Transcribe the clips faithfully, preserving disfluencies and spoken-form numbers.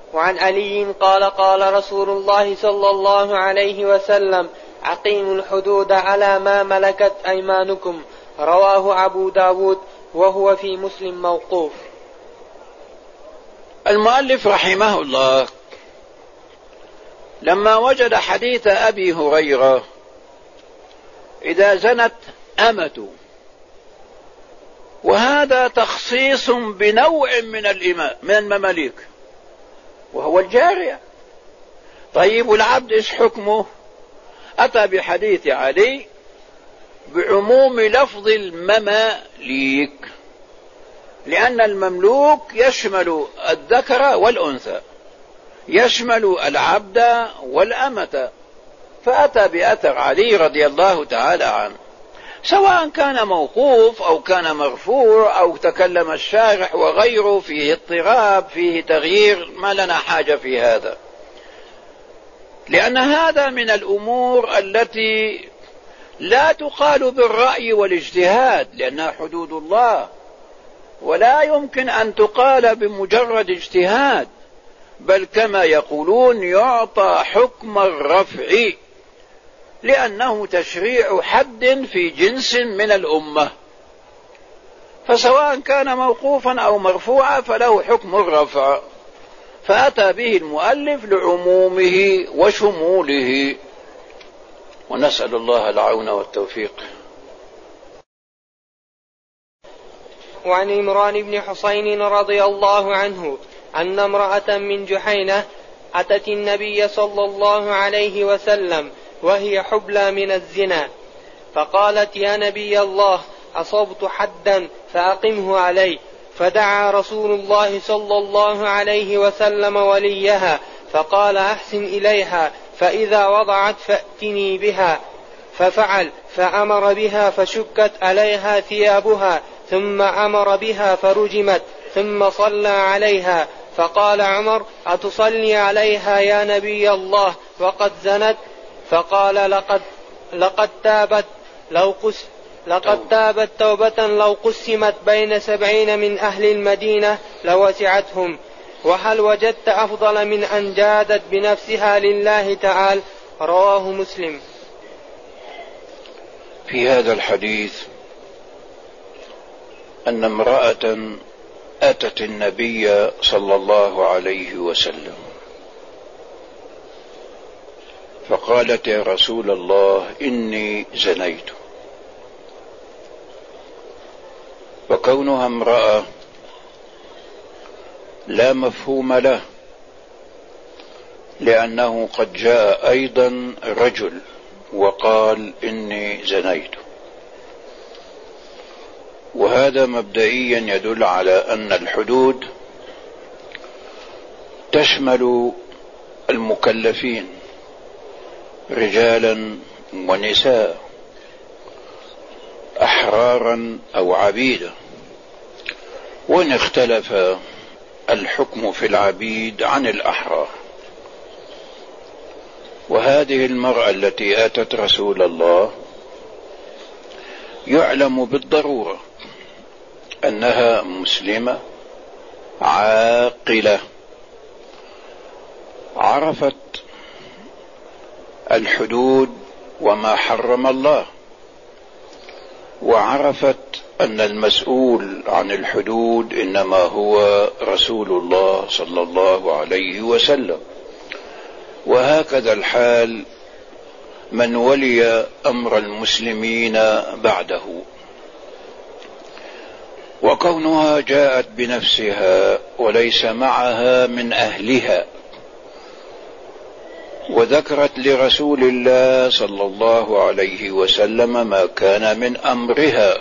وعن علي قال قال رسول الله صلى الله عليه وسلم أقيموا الحدود على ما ملكت أيمانكم. رواه أبو داود وهو في مسلم موقوف. المؤلف رحمه الله لما وجد حديث أبي هريرة إذا زنت أمة، وهذا تخصيص بنوع من الإماء من المماليك وهو الجارية. طيب العبد إيش حكمه؟ أتى بحديث علي بعموم لفظ المماليك، لأن المملوك يشمل الذكر والأنثى، يشمل العبد والأمة، فأتى بأثر علي رضي الله تعالى عنه، سواء كان موقوف أو كان مرفوع أو تكلم الشارح وغيره، فيه اضطراب فيه تغيير، ما لنا حاجة في هذا، لأن هذا من الأمور التي لا تقال بالرأي والاجتهاد، لأنها حدود الله، ولا يمكن أن تقال بمجرد اجتهاد، بل كما يقولون يعطى حكم الرفع، لأنه تشريع حد في جنس من الأمة، فسواء كان موقوفا أو مرفوعا فله حكم الرفع، فأتى به المؤلف لعمومه وشموله، ونسأل الله العون والتوفيق. وعن عمران بن حسين رضي الله عنه أن امرأة من جحينة أتت النبي صلى الله عليه وسلم وهي حبلى من الزنا، فقالت يا نبي الله أصبت حدا فأقمه علي، فدعا رسول الله صلى الله عليه وسلم وليها فقال أحسن إليها، فإذا وضعت فأتني بها، ففعل، فأمر بها فشكت عليها ثيابها، ثم أمر بها فرجمت، ثم صلى عليها، فقال عمر أتصلي عليها يا نبي الله وقد زنت؟ فقال لقد, لقد تابت لو قس لقد تابت توبة لو قسمت بين سبعين من أهل المدينة لوسعتهم. وهل وجدت أفضل من أن جادت بنفسها لله تعالى؟ رواه مسلم. في هذا الحديث أن امرأة أتت النبي صلى الله عليه وسلم فقالت يا رسول الله إني زنيت، وكونها امرأة لا مفهوم له، لأنه قد جاء أيضا رجل وقال إني زنيت، وهذا مبدئيا يدل على أن الحدود تشمل المكلفين رجالا ونساء، أحرارا أو عبيدا، وإن اختلف الحكم في العبيد عن الأحرار. وهذه المرأة التي آتت رسول الله يعلم بالضرورة أنها مسلمة عاقلة، عرفت الحدود وما حرم الله، وعرفت أن المسؤول عن الحدود إنما هو رسول الله صلى الله عليه وسلم، وهكذا الحال من ولي أمر المسلمين بعده. وكونها جاءت بنفسها وليس معها من أهلها وذكرت لرسول الله صلى الله عليه وسلم ما كان من أمرها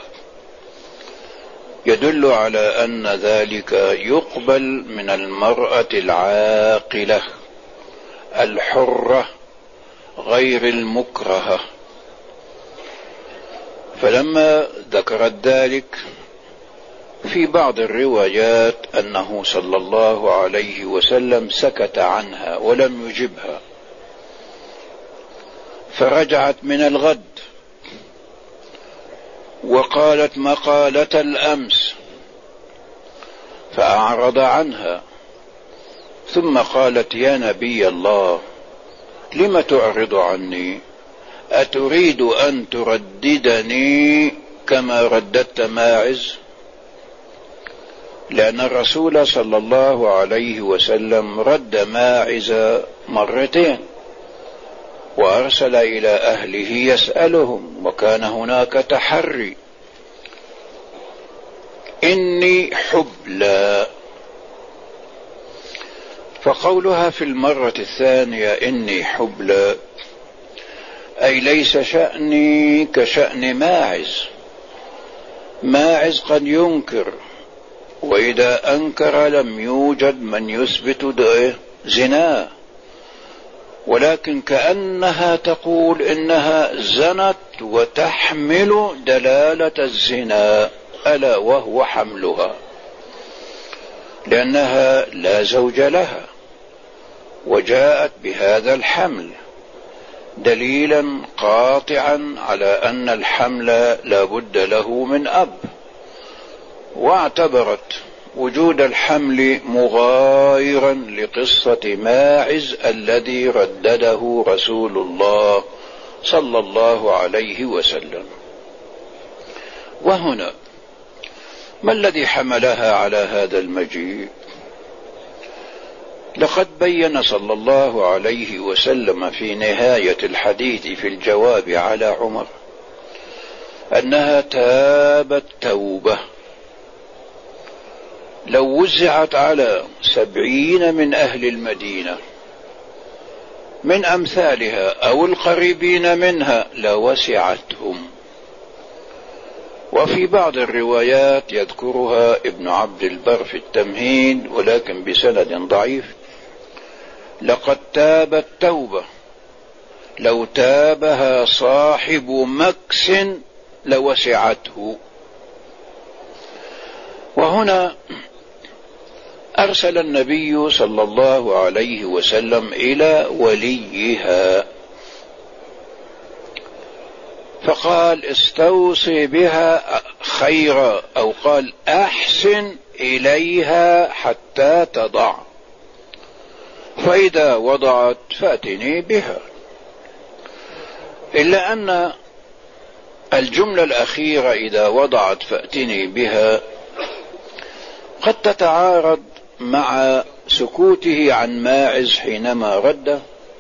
يدل على أن ذلك يقبل من المرأة العاقلة الحرة غير المكرهة. فلما ذكرت ذلك في بعض الروايات أنه صلى الله عليه وسلم سكت عنها ولم يجبها، فرجعت من الغد وقالت مقالة الأمس فأعرض عنها، ثم قالت يا نبي الله لم تعرض عني؟ أتريد أن ترددني كما رددت ماعز؟ لأن الرسول صلى الله عليه وسلم رد ماعز مرتين وأرسل إلى أهله يسألهم، وكان هناك تحري. إني حبلى، فقولها في المرة الثانية إني حبلى أي ليس شأني كشأن ماعز. ماعز قد ينكر، وإذا أنكر لم يوجد من يثبت زنا، ولكن كأنها تقول إنها زنت وتحمل دلالة الزنا، ألا وهو حملها، لأنها لا زوج لها، وجاءت بهذا الحمل دليلا قاطعا على أن الحمل لا بد له من أب، واعتبرت وجود الحمل مغايرا لقصة ماعز الذي ردده رسول الله صلى الله عليه وسلم. وهنا ما الذي حملها على هذا المجيء؟ لقد بين صلى الله عليه وسلم في نهاية الحديث في الجواب على عمر أنها تابت توبة لو وزعت على سبعين من أهل المدينة من أمثالها أو القريبين منها لوسعتهم. وفي بعض الروايات يذكرها ابن عبد البر في التمهيد ولكن بسند ضعيف: لقد تابت توبة لو تابها صاحب مكس لوسعته. وهنا أرسل النبي صلى الله عليه وسلم إلى وليها فقال: استوصي بها خيرا، أو قال: أحسن إليها حتى تضع، فإذا وضعت فأتني بها. إلا أن الجملة الأخيرة إذا وضعت فأتني بها قد تتعارض مع سكوته عن ماعز حينما رد،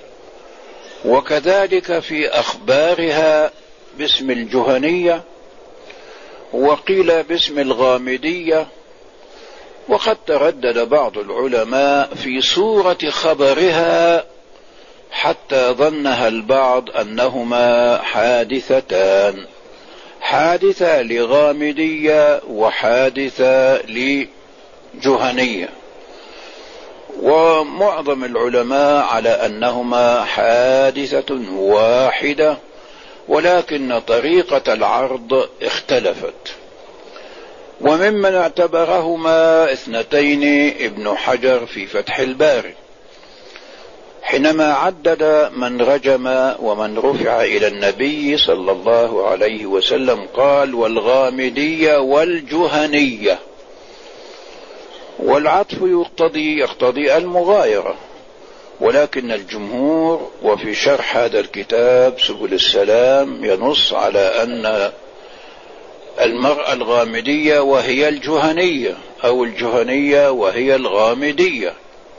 وكذلك في أخبارها باسم الجهنية، وقيل باسم الغامدية، وقد تردد بعض العلماء في صورة خبرها حتى ظنها البعض أنهما حادثتان، حادثة لغامدية وحادثة لجهنية، ومعظم العلماء على أنهما حادثة واحدة، ولكن طريقة العرض اختلفت. وممن اعتبرهما اثنتين ابن حجر في فتح الباري حينما عدد من رجم ومن رفع إلى النبي صلى الله عليه وسلم قال: والغامدية والجهنية، والعطف يقتضي يقتضي المغايرة، ولكن الجمهور وفي شرح هذا الكتاب سبل السلام ينص على أن المرأة الغامدية وهي الجهنية، أو الجهنية وهي الغامدية.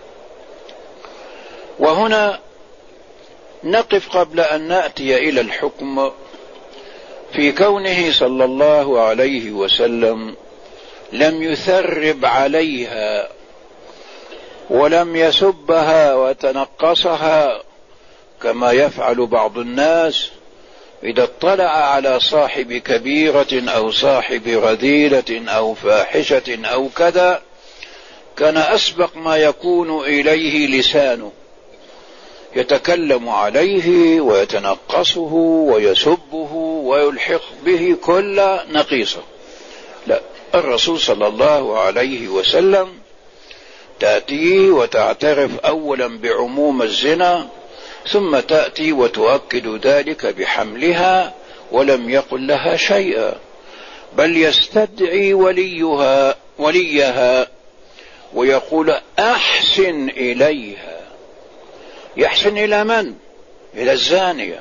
وهنا نقف قبل أن نأتي إلى الحكم في كونه صلى الله عليه وسلم لم يثرب عليها ولم يسبها وتنقصها كما يفعل بعض الناس إذا اطلع على صاحب كبيرة أو صاحب رذيلة أو فاحشة أو كذا، كان أسبق ما يكون إليه لسانه يتكلم عليه ويتنقصه ويسبه ويلحق به كل نقيصة. لا، الرسول صلى الله عليه وسلم تأتيه وتعترف أولا بعموم الزنا، ثم تأتي وتؤكد ذلك بحملها، ولم يقل لها شيئا، بل يستدعي وليها وليها ويقول أحسن إليها. يحسن إلى من؟ إلى الزانية.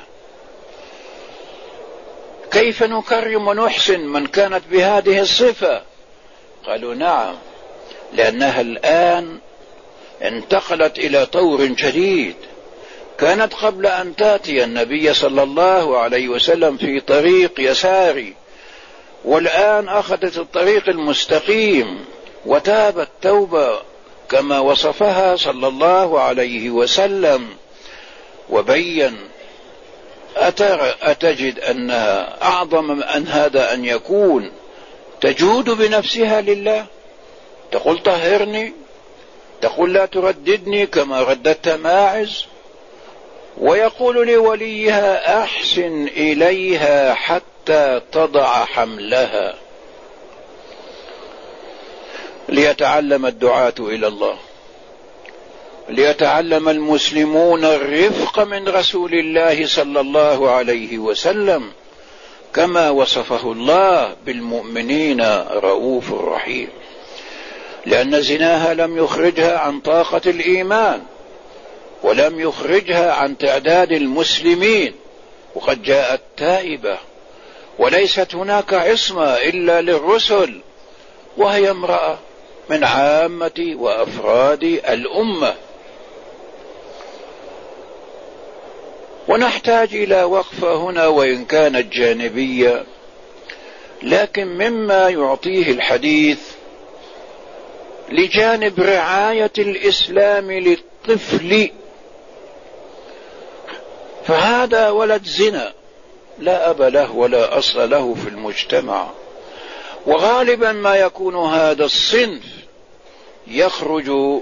كيف نكرم ونحسن من كانت بهذه الصفة؟ قالوا نعم، لأنها الآن انتقلت إلى طور جديد. كانت قبل أن تأتي النبي صلى الله عليه وسلم في طريق يساري، والآن أخذت الطريق المستقيم وتابت توبة كما وصفها صلى الله عليه وسلم وبين. أتجد أنها أعظم من هذا أن يكون تجود بنفسها لله، تقول طهرني، تقول لا ترددني كما رددت ماعز، ويقول لوليها أحسن إليها حتى تضع حملها. ليتعلم الدعاة إلى الله، ليتعلم المسلمون الرفق من رسول الله صلى الله عليه وسلم كما وصفه الله بالمؤمنين رؤوف رحيم. لأن زناها لم يخرجها عن طاقة الإيمان، ولم يخرجها عن تعداد المسلمين، وقد جاءت تائبة، وليست هناك عصمة إلا للرسل، وهي امرأة من عامة وأفراد الأمة. ونحتاج إلى وقفة هنا وإن كانت جانبية، لكن مما يعطيه الحديث لجانب رعاية الإسلام للطفل. فهذا ولد زنا لا أب له ولا أصل له في المجتمع، وغالبا ما يكون هذا الصنف يخرج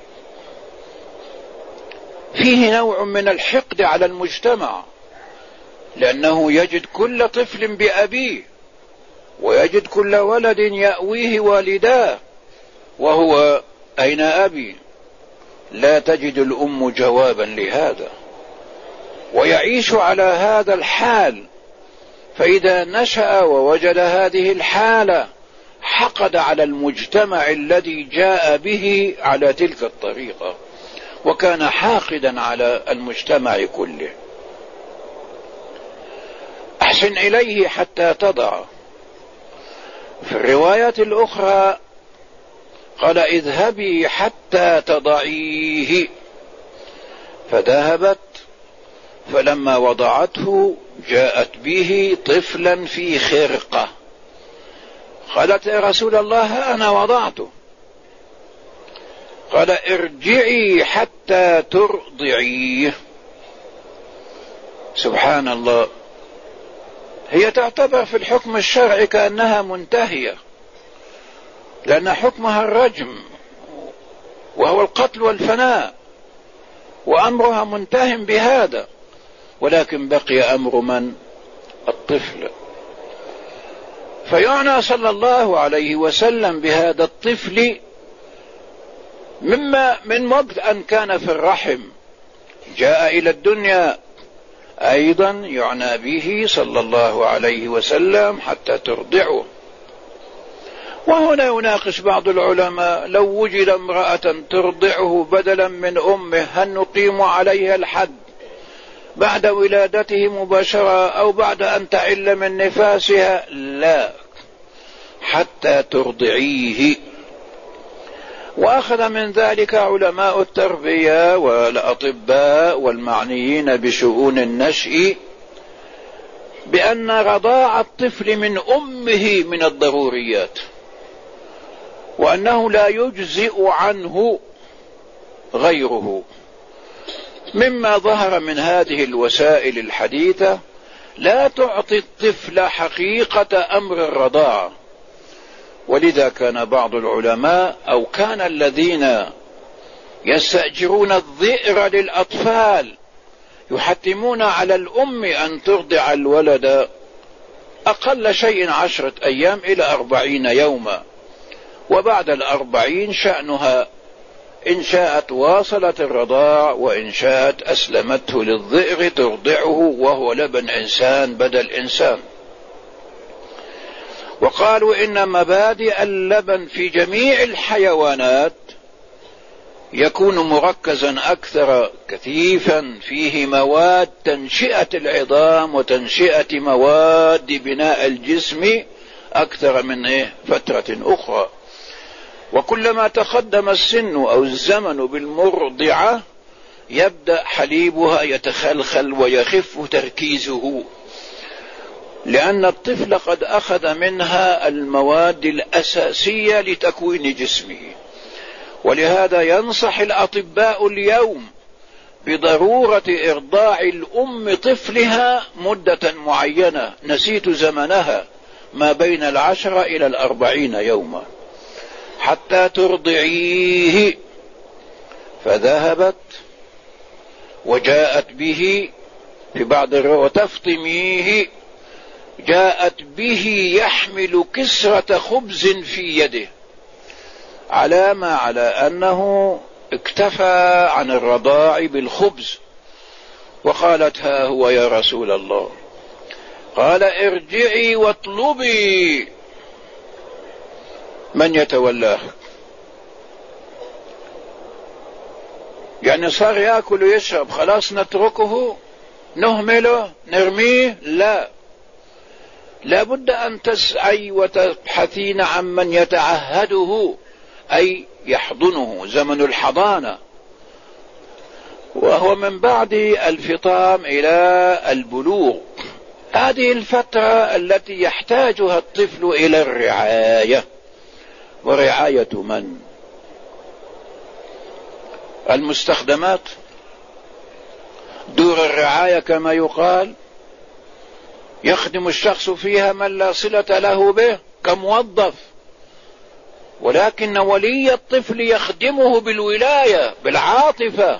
فيه نوع من الحقد على المجتمع، لأنه يجد كل طفل بأبيه، ويجد كل ولد يأويه والداه، وهو أين أبي؟ لا تجد الأم جوابا لهذا، ويعيش على هذا الحال. فإذا نشأ ووجد هذه الحالة حقد على المجتمع الذي جاء به على تلك الطريقة، وكان حاقدا على المجتمع كله. أحسن إليه حتى تضع. في الروايات الأخرى قال اذهبي حتى تضعيه، فذهبت، فلما وضعته جاءت به طفلا في خرقة. قالت يا رسول الله أنا وضعته. قال ارجعي حتى ترضعيه. سبحان الله، هي تعتبر في الحكم الشرعي كأنها منتهية، لأن حكمها الرجم وهو القتل والفناء، وأمرها منتهٍ بهذا، ولكن بقي أمر من؟ الطفل. فيعنى صلى الله عليه وسلم بهذا الطفل مما من وقت أن كان في الرحم جاء إلى الدنيا، أيضا يعنى به صلى الله عليه وسلم حتى ترضعه. وهنا يناقش بعض العلماء لو وجد امرأة ترضعه بدلا من أمه هل نقيم عليها الحد بعد ولادته مباشرة أو بعد أن تعل من نفاسها؟ لا، حتى ترضعيه. وأخذ من ذلك علماء التربية والأطباء والمعنيين بشؤون النشء بأن رضاع الطفل من أمه من الضروريات، وأنه لا يجزئ عنه غيره. مما ظهر من هذه الوسائل الحديثة لا تعطي الطفل حقيقة أمر الرضاعة. ولذا كان بعض العلماء أو كان الذين يستأجرون الذئر للأطفال يحتمون على الأم أن ترضع الولد أقل شيء عشرة أيام إلى أربعين يوما، وبعد الأربعين شأنها إن شاءت واصلت الرضاع، وإن شاءت أسلمته للذئر ترضعه وهو لبن إنسان بدل إنسان. وقالوا إن مبادئ اللبن في جميع الحيوانات يكون مركزا أكثر كثيفا، فيه مواد تنشئة العظام وتنشئة مواد بناء الجسم أكثر من إيه فترة أخرى. وكلما تقدم السن أو الزمن بالمرضعة يبدأ حليبها يتخلخل ويخف تركيزه، لأن الطفل قد أخذ منها المواد الأساسية لتكوين جسمه. ولهذا ينصح الأطباء اليوم بضرورة إرضاع الأم طفلها مدة معينة، نسيت زمنها، ما بين العشرة إلى الأربعين يوما، حتى ترضعيه. فذهبت وجاءت به في بعض الروايات وتفطميه، جاءت به يحمل كسرة خبز في يده، علامة على أنه اكتفى عن الرضاع بالخبز. وقالت: ها هو يا رسول الله. قال: ارجعي واطلبي من يتولاه. يعني صار يأكل ويشرب، خلاص نتركه نهمله نرميه؟ لا، لابد أن تسعي وتبحثين عن من يتعهده، أي يحضنه، زمن الحضانة، وهو من بعد الفطام إلى البلوغ. هذه الفترة التي يحتاجها الطفل إلى الرعاية. ورعاية من؟ المستخدمات، دور الرعاية كما يقال، يخدم الشخص فيها من لا صلة له به كموظف، ولكن ولي الطفل يخدمه بالولاية بالعاطفة،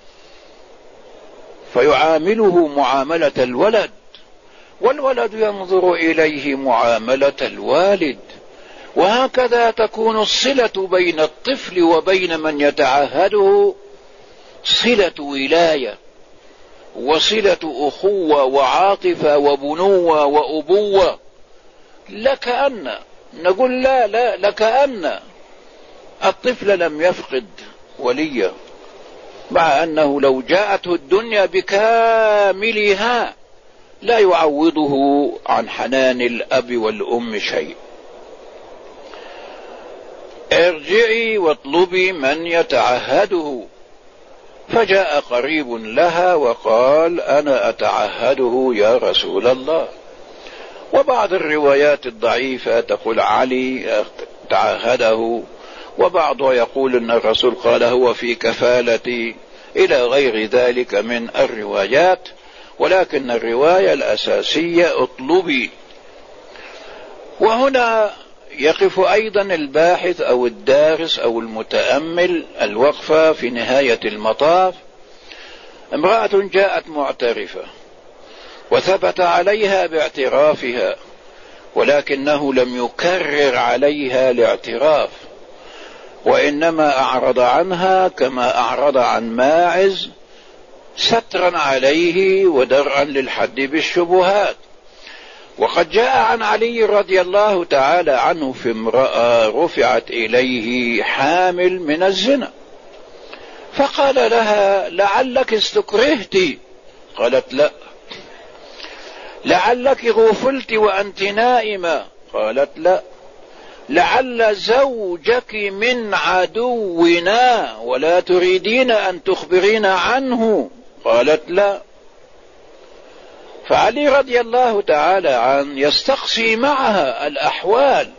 فيعامله معاملة الولد، والولد ينظر إليه معاملة الوالد. وهكذا تكون الصلة بين الطفل وبين من يتعهده صلة ولاية وصلة أخوة وعاطفة وبنوة وأبوة. لكأن نقول لا لا لكأن الطفل لم يفقد وليه، مع أنه لو جاءته الدنيا بكاملها لا يعوضه عن حنان الأب والأم شيء. ارجعي واطلبي من يتعهده. فجاء قريب لها وقال: أنا أتعهده يا رسول الله. وبعض الروايات الضعيفة تقول علي تعهده، وبعضها يقول أن الرسول قال هو في كفالتي، إلى غير ذلك من الروايات. ولكن الرواية الأساسية اطلبي. وهنا يقف أيضا الباحث أو الدارس أو المتأمل الوقفة في نهاية المطاف. امرأة جاءت معترفة وثبت عليها باعترافها، ولكنه لم يكرر عليها الاعتراف، وإنما أعرض عنها كما أعرض عن ماعز، سترا عليه ودرءا للحد بالشبهات. وقد جاء عن علي رضي الله تعالى عنه في امرأة رفعت إليه حامل من الزنا، فقال لها: لعلك استكرهت؟ قالت: لا. لعلك غفلت وأنت نائمة؟ قالت: لا. لعل زوجك من عدونا ولا تريدين أن تخبرين عنه؟ قالت: لا. فعلي رضي الله تعالى عنه يستقصي معها الأحوال،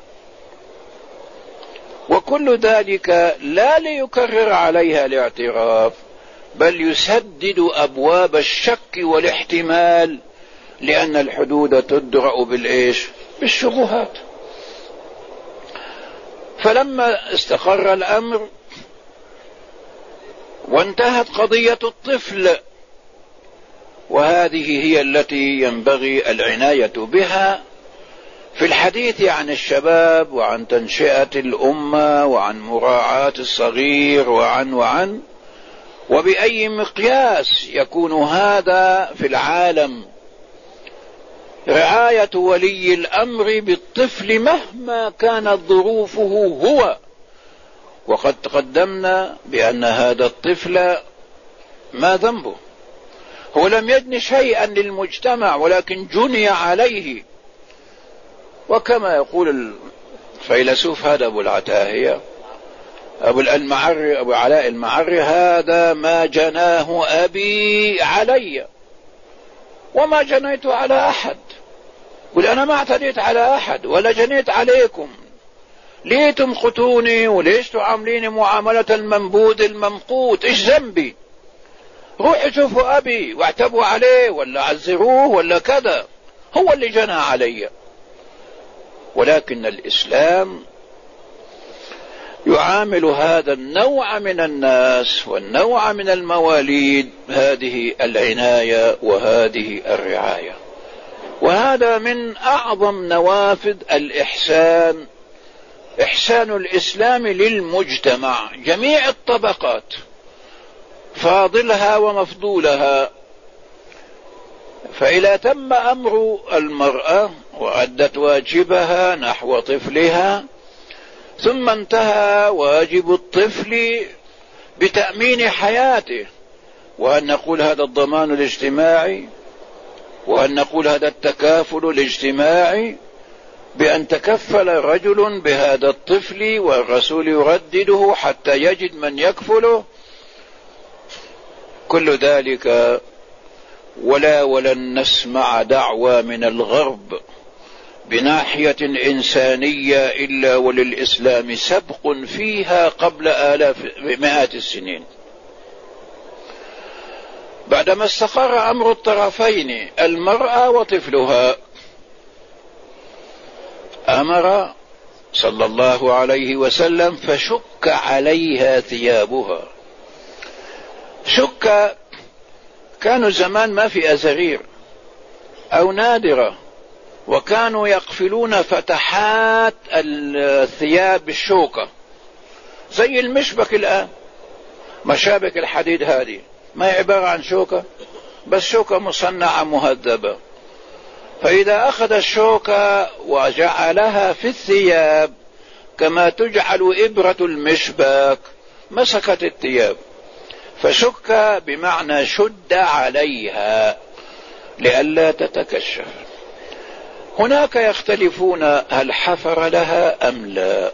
وكل ذلك لا ليكرر عليها الاعتراف، بل يسدد أبواب الشك والاحتمال، لأن الحدود تدرأ بالإيش؟ بالشبهات. فلما استقر الأمر وانتهت قضية الطفل، وهذه هي التي ينبغي العناية بها في الحديث عن الشباب وعن تنشئة الأمة وعن مراعاة الصغير وعن وعن وبأي مقياس يكون هذا في العالم. رعاية ولي الأمر بالطفل مهما كانت ظروفه هو، وقد تقدمنا بأن هذا الطفل ما ذنبه، هو لم يجن شيئا للمجتمع ولكن جني عليه. وكما يقول الفيلسوف هذا أبو العتاهية أبو المعري أبو علاء المعري: هذا ما جناه أبي علي وما جنيت على أحد. قل أنا ما اعتديت على أحد ولا جنيت عليكم، ليه تمقتوني وليش تعامليني معاملة المنبوذ الممقوت؟ إيش ذنبي؟ روحوا شوفوا أبي واعتبوا عليه ولا عزروه ولا كذا، هو اللي جنى علي. ولكن الإسلام يعامل هذا النوع من الناس والنوع من المواليد هذه العناية وهذه الرعاية، وهذا من أعظم نوافذ الإحسان، إحسان الإسلام للمجتمع جميع الطبقات، فاضلها ومفضولها. فإذا تم أمر المرأة وأدت واجبها نحو طفلها، ثم انتهى واجب الطفل بتأمين حياته، وأن نقول هذا الضمان الاجتماعي، وأن نقول هذا التكافل الاجتماعي، بأن تكفل رجل بهذا الطفل والرسول يردده حتى يجد من يكفله، كل ذلك ولا ولن نسمع دعوى من الغرب بناحية إنسانية إلا وللإسلام سبق فيها قبل آلاف مئات السنين. بعدما استقر أمر الطرفين المرأة وطفلها، أمر صلى الله عليه وسلم فشك عليها ثيابها. شك، كانوا زمان ما في أزرير أو نادرة، وكانوا يقفلون فتحات الثياب بالشوكة زي المشبك الآن، مشابك الحديد هذه ما هي عبارة عن شوكة، بس شوكة مصنعة مهذبة. فإذا أخذ الشوكة وجعلها في الثياب كما تجعل إبرة المشبك مسكت الثياب. فشك بمعنى شد عليها لئلا تتكشف. هناك يختلفون هل حفر لها أم لا،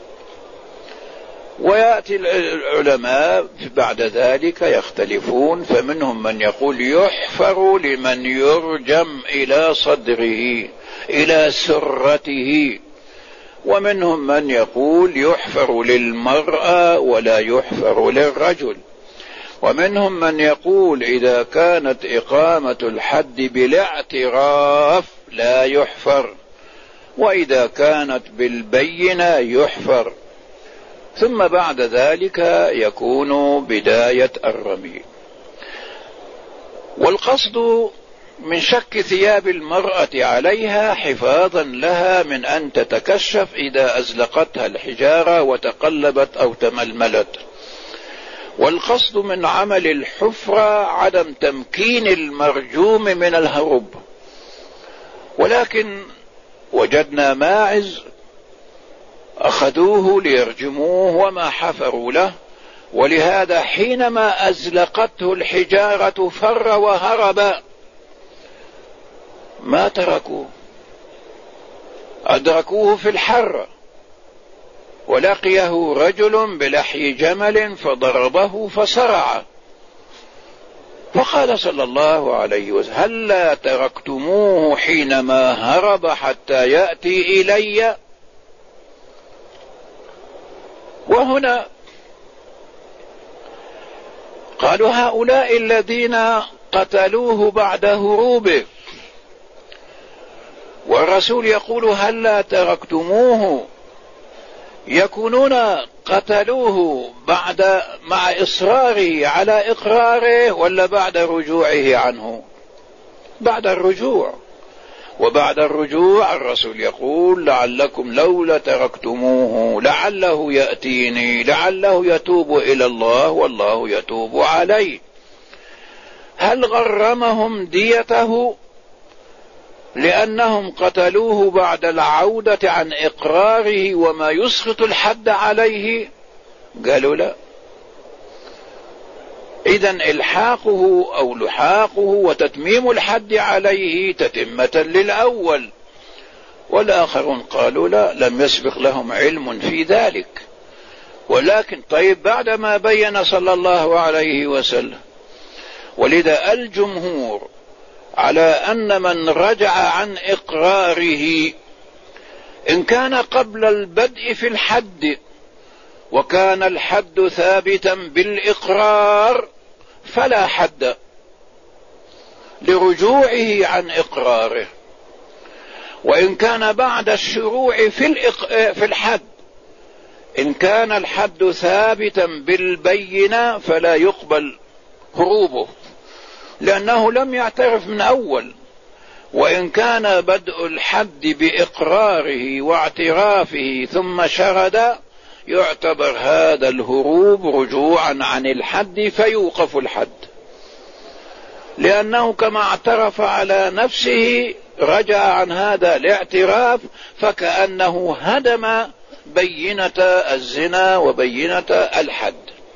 ويأتي العلماء بعد ذلك يختلفون، فمنهم من يقول يحفر لمن يرجم إلى صدره إلى سرته، ومنهم من يقول يحفر للمرأة ولا يحفر للرجل، ومنهم من يقول إذا كانت إقامة الحد بالاعتراف لا يحفر، وإذا كانت بالبينة يحفر، ثم بعد ذلك يكون بداية الرمي. والقصد من شك ثياب المرأة عليها حفاظا لها من أن تتكشف إذا أزلقتها الحجارة وتقلبت أو تململت. والقصد من عمل الحفرة عدم تمكين المرجوم من الهروب. ولكن وجدنا ماعز أخذوه ليرجموه وما حفروا له، ولهذا حينما أزلقته الحجارة فر وهرب، ما تركوه، أدركوه في الحر، ولقيه رجل بلحي جمل فضربه فصرع، فقال صلى الله عليه وسلم هلا تركتموه حينما هرب حتى يأتي إلي؟ وهنا قالوا هؤلاء الذين قتلوه بعد هروبه، والرسول يقول هلا تركتموه، يكونون قتلوه بعد مع إصراره على إقراره ولا بعد رجوعه عنه؟ بعد الرجوع. وبعد الرجوع الرسول يقول لعلكم لولا تركتموه لعله يأتيني، لعله يتوب إلى الله والله يتوب عليه. هل غرمهم ديته لأنهم قتلوه بعد العودة عن إقراره وما يسقط الحد عليه؟ قالوا لا. إذن إلحاقه أو لحاقه وتتميم الحد عليه تتمة للأول. والآخرون قالوا لا، لم يسبق لهم علم في ذلك. ولكن طيب بعدما بين صلى الله عليه وسلم، ولذا الجمهور على أن من رجع عن إقراره إن كان قبل البدء في الحد وكان الحد ثابتا بالإقرار فلا حد لرجوعه عن إقراره، وإن كان بعد الشروع في, الإق... في الحد إن كان الحد ثابتا بالبينة فلا يقبل هروبه لأنه لم يعترف من أول. وإن كان بدء الحد بإقراره واعترافه ثم شرد يعتبر هذا الهروب رجوعا عن الحد فيوقف الحد، لأنه كما اعترف على نفسه رجع عن هذا الاعتراف فكأنه هدم بينة الزنا وبينة الحد.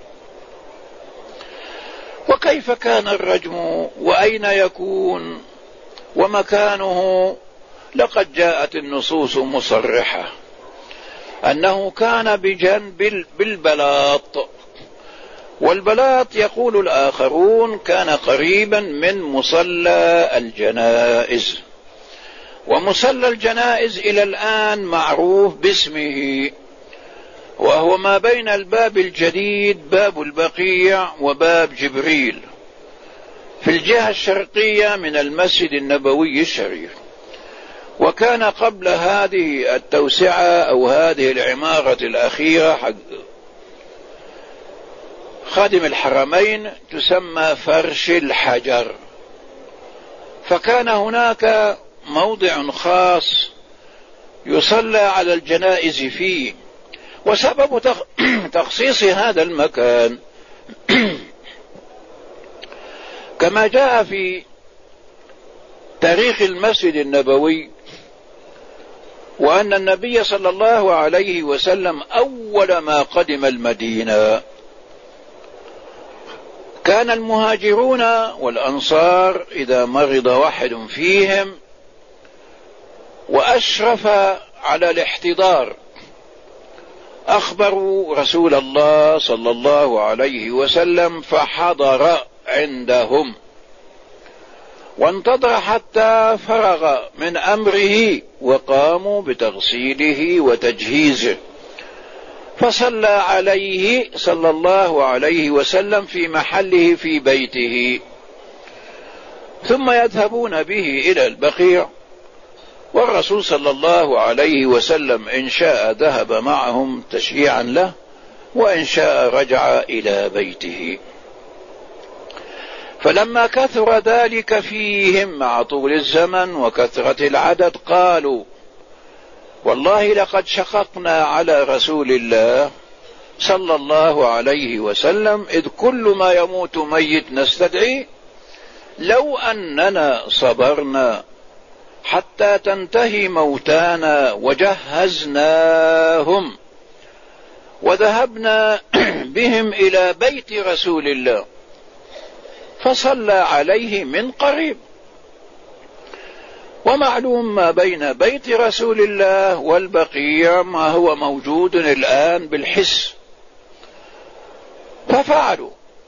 وكيف كان الرجم وأين يكون ومكانه؟ لقد جاءت النصوص مصرحة أنه كان بجنب بالبلاط، والبلاط يقول الآخرون كان قريبا من مصلى الجنائز، ومصلى الجنائز إلى الآن معروف باسمه، وهو ما بين الباب الجديد باب البقيع وباب جبريل في الجهة الشرقية من المسجد النبوي الشريف. وكان قبل هذه التوسعة أو هذه العمارة الأخيرة حق خادم الحرمين تسمى فرش الحجر، فكان هناك موضع خاص يصلى على الجنائز فيه. وسبب تخصيص هذا المكان كما جاء في تاريخ المسجد النبوي، وأن النبي صلى الله عليه وسلم أول ما قدم المدينة كان المهاجرون والأنصار إذا مرض واحد فيهم وأشرف على الاحتضار أخبروا رسول الله صلى الله عليه وسلم فحضر عندهم وانتظر حتى فرغ من أمره وقاموا بتغسيله وتجهيزه، فصلى عليه صلى الله عليه وسلم في محله في بيته، ثم يذهبون به إلى البقيع، والرسول صلى الله عليه وسلم إن شاء ذهب معهم تشييعا له وإن شاء رجع إلى بيته. فلما كثر ذلك فيهم مع طول الزمن وكثرة العدد قالوا والله لقد شققنا على رسول الله صلى الله عليه وسلم إذ كل ما يموت ميت نستدعي، لو أننا صبرنا حتى تنتهي موتانا وجهزناهم وذهبنا بهم إلى بيت رسول الله فصلى عليه من قريب. ومعلوم ما بين بيت رسول الله والبقيع ما هو موجود الآن بالحس، ففعلوا،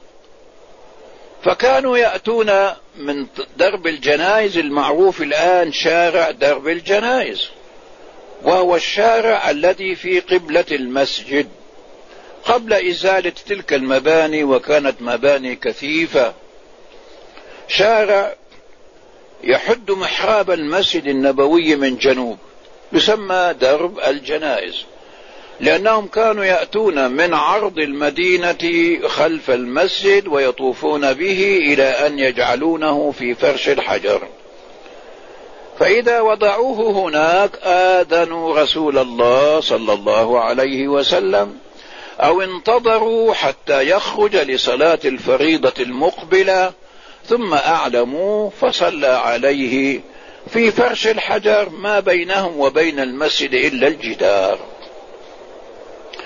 فكانوا يأتون من درب الجنائز المعروف الآن شارع درب الجنائز، وهو الشارع الذي في قبلة المسجد قبل إزالة تلك المباني، وكانت مباني كثيفة، شارع يحد محراب المسجد النبوي من جنوب يسمى درب الجنائز، لأنهم كانوا يأتون من عرض المدينة خلف المسجد ويطوفون به إلى أن يجعلونه في فرش الحجر، فإذا وضعوه هناك آذنوا رسول الله صلى الله عليه وسلم أو انتظروا حتى يخرج لصلاة الفريضة المقبلة ثم أعلموا فصلى عليه في فرش الحجر ما بينهم وبين المسجد إلا الجدار.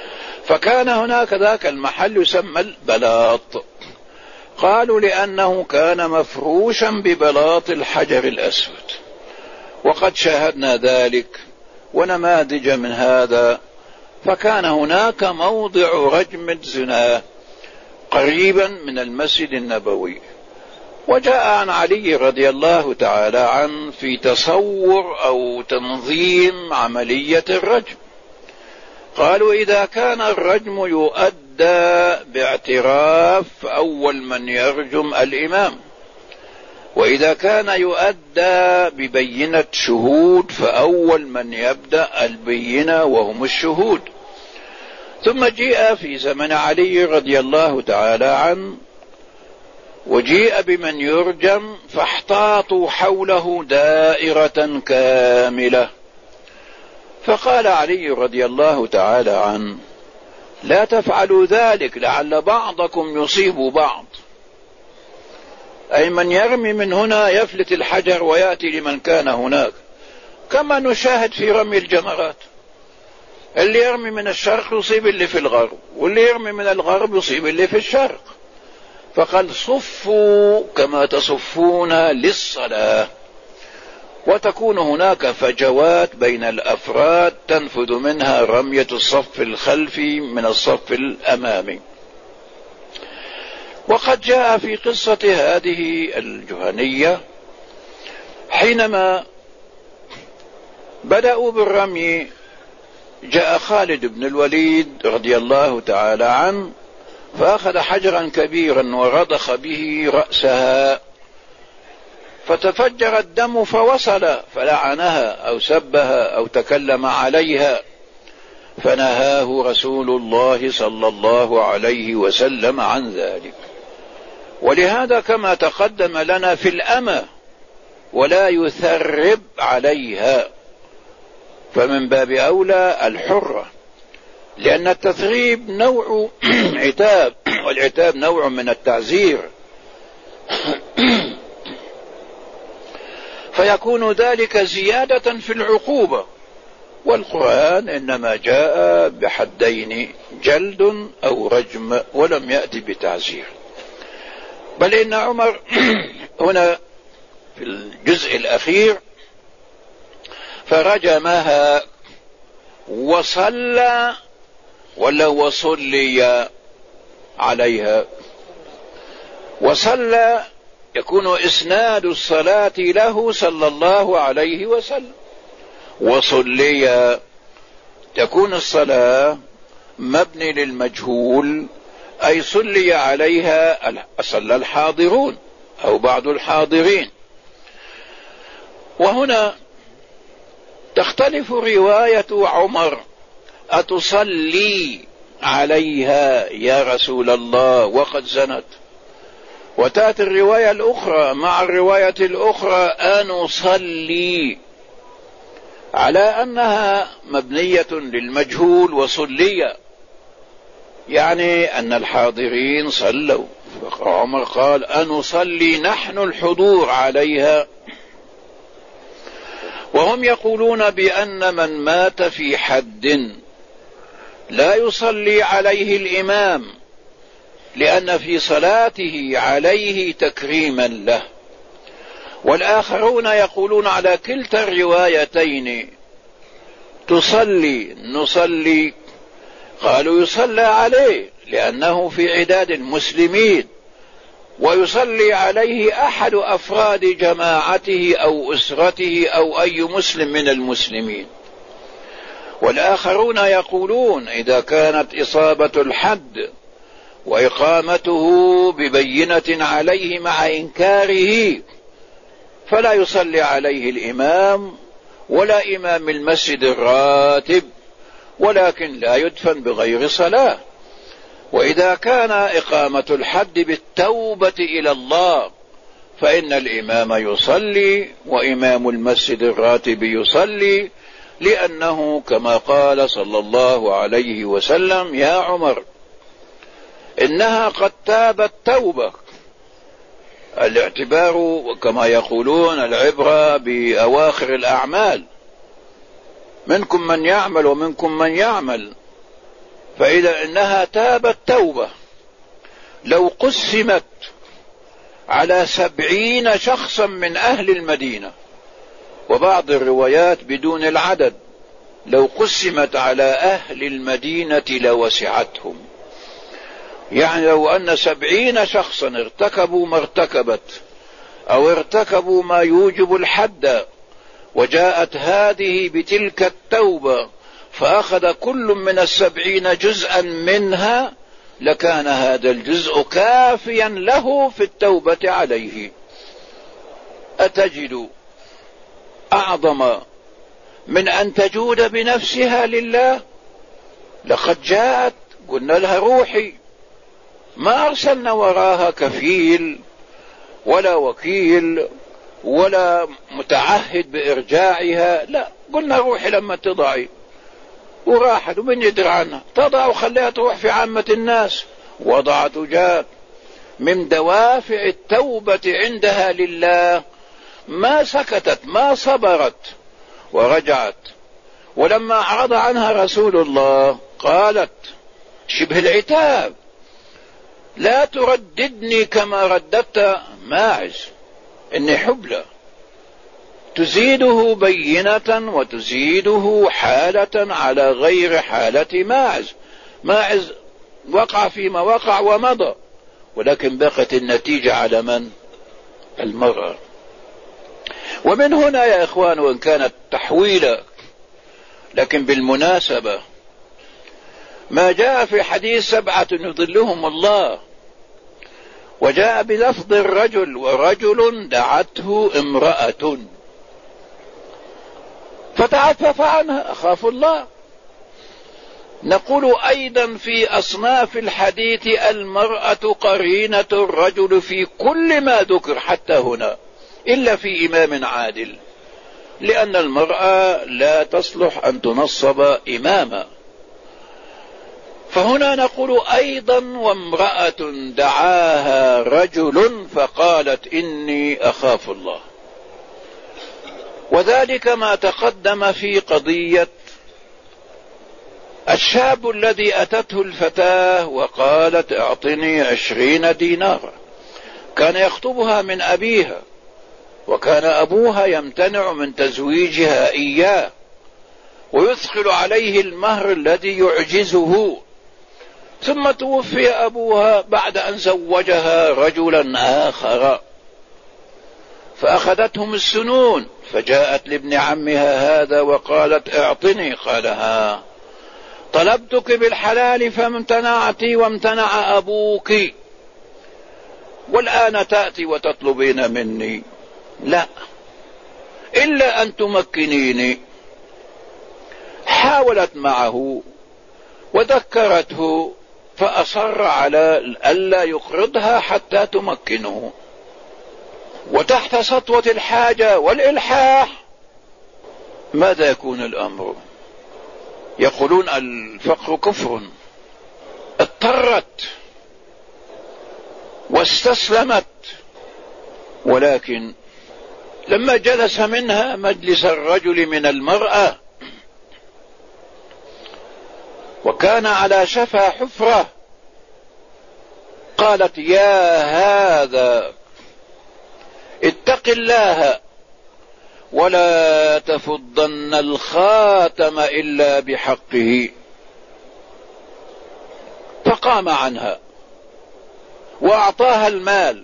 فكان هناك ذاك المحل يسمى البلاط. قالوا لأنه كان مفروشا ببلاط الحجر الأسود، وقد شاهدنا ذلك ونماذج من هذا. فكان هناك موضع رجم الزنا قريبا من المسجد النبوي. وجاء عن علي رضي الله تعالى عنه في تصور أو تنظيم عملية الرجم. قالوا إذا كان الرجم يؤدى باعتراف أول من يرجم الإمام، وإذا كان يؤدى ببينة شهود فأول من يبدأ البينة وهم الشهود. ثم جيء في زمن علي رضي الله تعالى عنه وجيء بمن يرجم، فاحتاطوا حوله دائرة كاملة. فقال علي رضي الله تعالى عنه لا تفعلوا ذلك لعل بعضكم يصيب بعض، أي من يرمي من هنا يفلت الحجر ويأتي لمن كان هناك، كما نشاهد في رمي الجمرات، اللي يرمي من الشرق يصيب اللي في الغرب، واللي يرمي من الغرب يصيب اللي في الشرق. فقال صفوا كما تصفون للصلاة، وتكون هناك فجوات بين الأفراد تنفذ منها رمية الصف الخلفي من الصف الأمامي. وقد جاء في قصة هذه الجهنية حينما بدأوا بالرمي، جاء خالد بن الوليد رضي الله تعالى عنه فأخذ حجرا كبيرا ورضخ به رأسها فتفجر الدم فوصل، فلعنها أو سبها أو تكلم عليها، فنهاه رسول الله صلى الله عليه وسلم عن ذلك. ولهذا كما تقدم لنا في الأمة ولا يثرب عليها، فمن باب أولى الحرة، لأن التثريب نوع عتاب، والعتاب نوع من التعزير، فيكون ذلك زيادة في العقوبة. والقرآن إنما جاء بحدين، جلد أو رجم، ولم يأتي بتعزير. بل إن عمر هنا في الجزء الأخير فرجمها وصلى ولا وصلي عليها. وصلى يكون إسناد الصلاة له صلى الله عليه وسلم، وصلي تكون الصلاة مبني للمجهول، أي صلي عليها صلى الحاضرون أو بعض الحاضرين. وهنا تختلف رواية عمر أتصلي عليها يا رسول الله وقد زنت، وتأتي الرواية الأخرى مع الرواية الأخرى أنصلي، على أنها مبنية للمجهول وصلية، يعني أن الحاضرين صلوا. عمر قال أنصلي نحن الحضور عليها. وهم يقولون بأن من مات في حد لا يصلي عليه الإمام، لأن في صلاته عليه تكريما له. والآخرون يقولون على كلتا الروايتين تصلي نصلي، قالوا يصلى عليه لأنه في عداد المسلمين، ويصلي عليه أحد أفراد جماعته أو أسرته أو أي مسلم من المسلمين. والآخرون يقولون إذا كانت إصابة الحد وإقامته ببينة عليه مع إنكاره فلا يصلي عليه الإمام ولا إمام المسجد الراتب، ولكن لا يدفن بغير صلاة. وإذا كان إقامة الحد بالتوبة إلى الله فإن الإمام يصلي وإمام المسجد الراتب يصلي، لأنه كما قال صلى الله عليه وسلم يا عمر إنها قد تابت توبة. الاعتبار كما يقولون العبرة بأواخر الأعمال، منكم من يعمل ومنكم من يعمل، فإذا إنها تابت توبة لو قسمت على سبعين شخصا من أهل المدينة، وبعض الروايات بدون العدد، لو قسمت على أهل المدينة لوسعتهم. يعني لو أن سبعين شخصا ارتكبوا ما ارتكبت أو ارتكبوا ما يوجب الحد، وجاءت هذه بتلك التوبة فأخذ كل من السبعين جزءا منها، لكان هذا الجزء كافيا له في التوبة عليه. أتجد أعظم من أن تجود بنفسها لله؟ لقد جاءت قلنا لها روحي، ما أرسلنا وراها كفيل ولا وكيل ولا متعهد بإرجاعها، لا، قلنا روحي لما تضعي، وراحت ومن يدري عنها، تضع وخليها تروح في عامة الناس. وضعت وجات من دوافع التوبة عندها لله، ما سكتت ما صبرت ورجعت. ولما عرض عنها رسول الله قالت شبه العتاب: لا ترددني كما رددت ماعز، إني حبلى، تزيده بينة وتزيده حالة على غير حالة ماعز. ماعز وقع فيما وقع ومضى، ولكن بقت النتيجة على من؟ المرأة. ومن هنا يا إخوان، وإن كانت تحويلة لكن بالمناسبة، ما جاء في حديث سبعة يظلهم الله، وجاء بلفظ الرجل: ورجل دعته امرأة فتعفف عنها، أخاف الله. نقول أيضا في أصناف الحديث: المرأة قرينة الرجل في كل ما ذكر حتى هنا، إلا في إمام عادل، لأن المرأة لا تصلح أن تنصب إماما. فهنا نقول أيضا: وامرأة دعاها رجل فقالت إني أخاف الله. وذلك ما تقدم في قضية الشاب الذي أتته الفتاة وقالت اعطني عشرين دينارا، كان يخطبها من أبيها، وكان أبوها يمتنع من تزويجها إياه ويثقل عليه المهر الذي يعجزه، ثم توفي أبوها بعد أن زوجها رجلا آخر، فأخذتهم السنون، فجاءت لابن عمها هذا وقالت اعطني، قال ها طلبتك بالحلال فامتنعت وامتنع أبوك، والآن تأتي وتطلبين مني؟ لا، إلا أن تمكنيني. حاولت معه وذكرته، فأصر على ألا يقرضها حتى تمكنه. وتحت سطوة الحاجة والإلحاح ماذا يكون الأمر؟ يقولون الفقر كفر. اضطرت واستسلمت، ولكن لما جلس منها مجلس الرجل من المرأة وكان على شفا حفرة، قالت يا هذا اتق الله ولا تفضن الخاتم إلا بحقه. فقام عنها وأعطاها المال.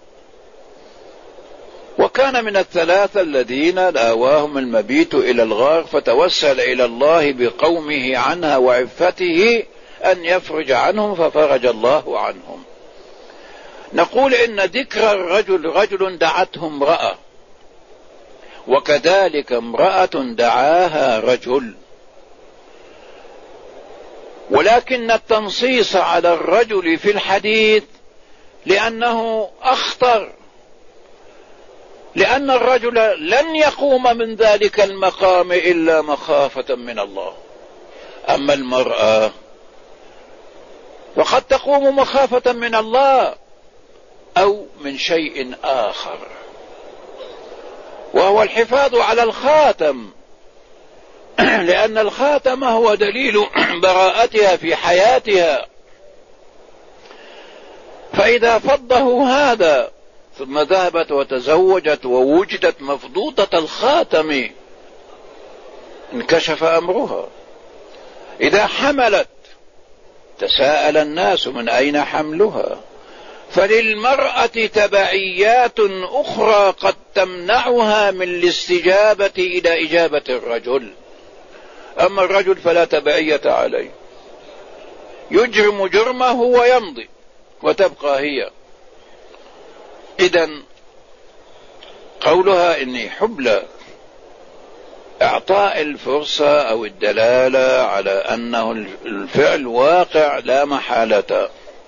وكان من الثلاثة الذين لاواهم المبيت إلى الغار، فتوسل إلى الله بقومه عنها وعفته أن يفرج عنهم، ففرج الله عنهم. نقول إن ذكر الرجل: رجل دعته امرأة، وكذلك امرأة دعاها رجل، ولكن التنصيص على الرجل في الحديث لأنه أخطر، لأن الرجل لن يقوم من ذلك المقام إلا مخافة من الله. أما المرأة فقد تقوم مخافة من الله أو من شيء آخر، وهو الحفاظ على الخاتم لأن الخاتم هو دليل براءتها في حياتها، فإذا فضه هذا ثم ذهبت وتزوجت ووجدت مفضوطة الخاتم انكشف أمرها. إذا حملت تساءل الناس من أين حملها، فللمرأة تبعيات أخرى قد تمنعها من الاستجابة إلى إجابة الرجل، أما الرجل فلا تبعية عليه، يجرم جرمه ويمضي وتبقى هي. إذن قولها إني حبلى إعطاء الفرصة أو الدلالة على أنه الفعل واقع لا محالة.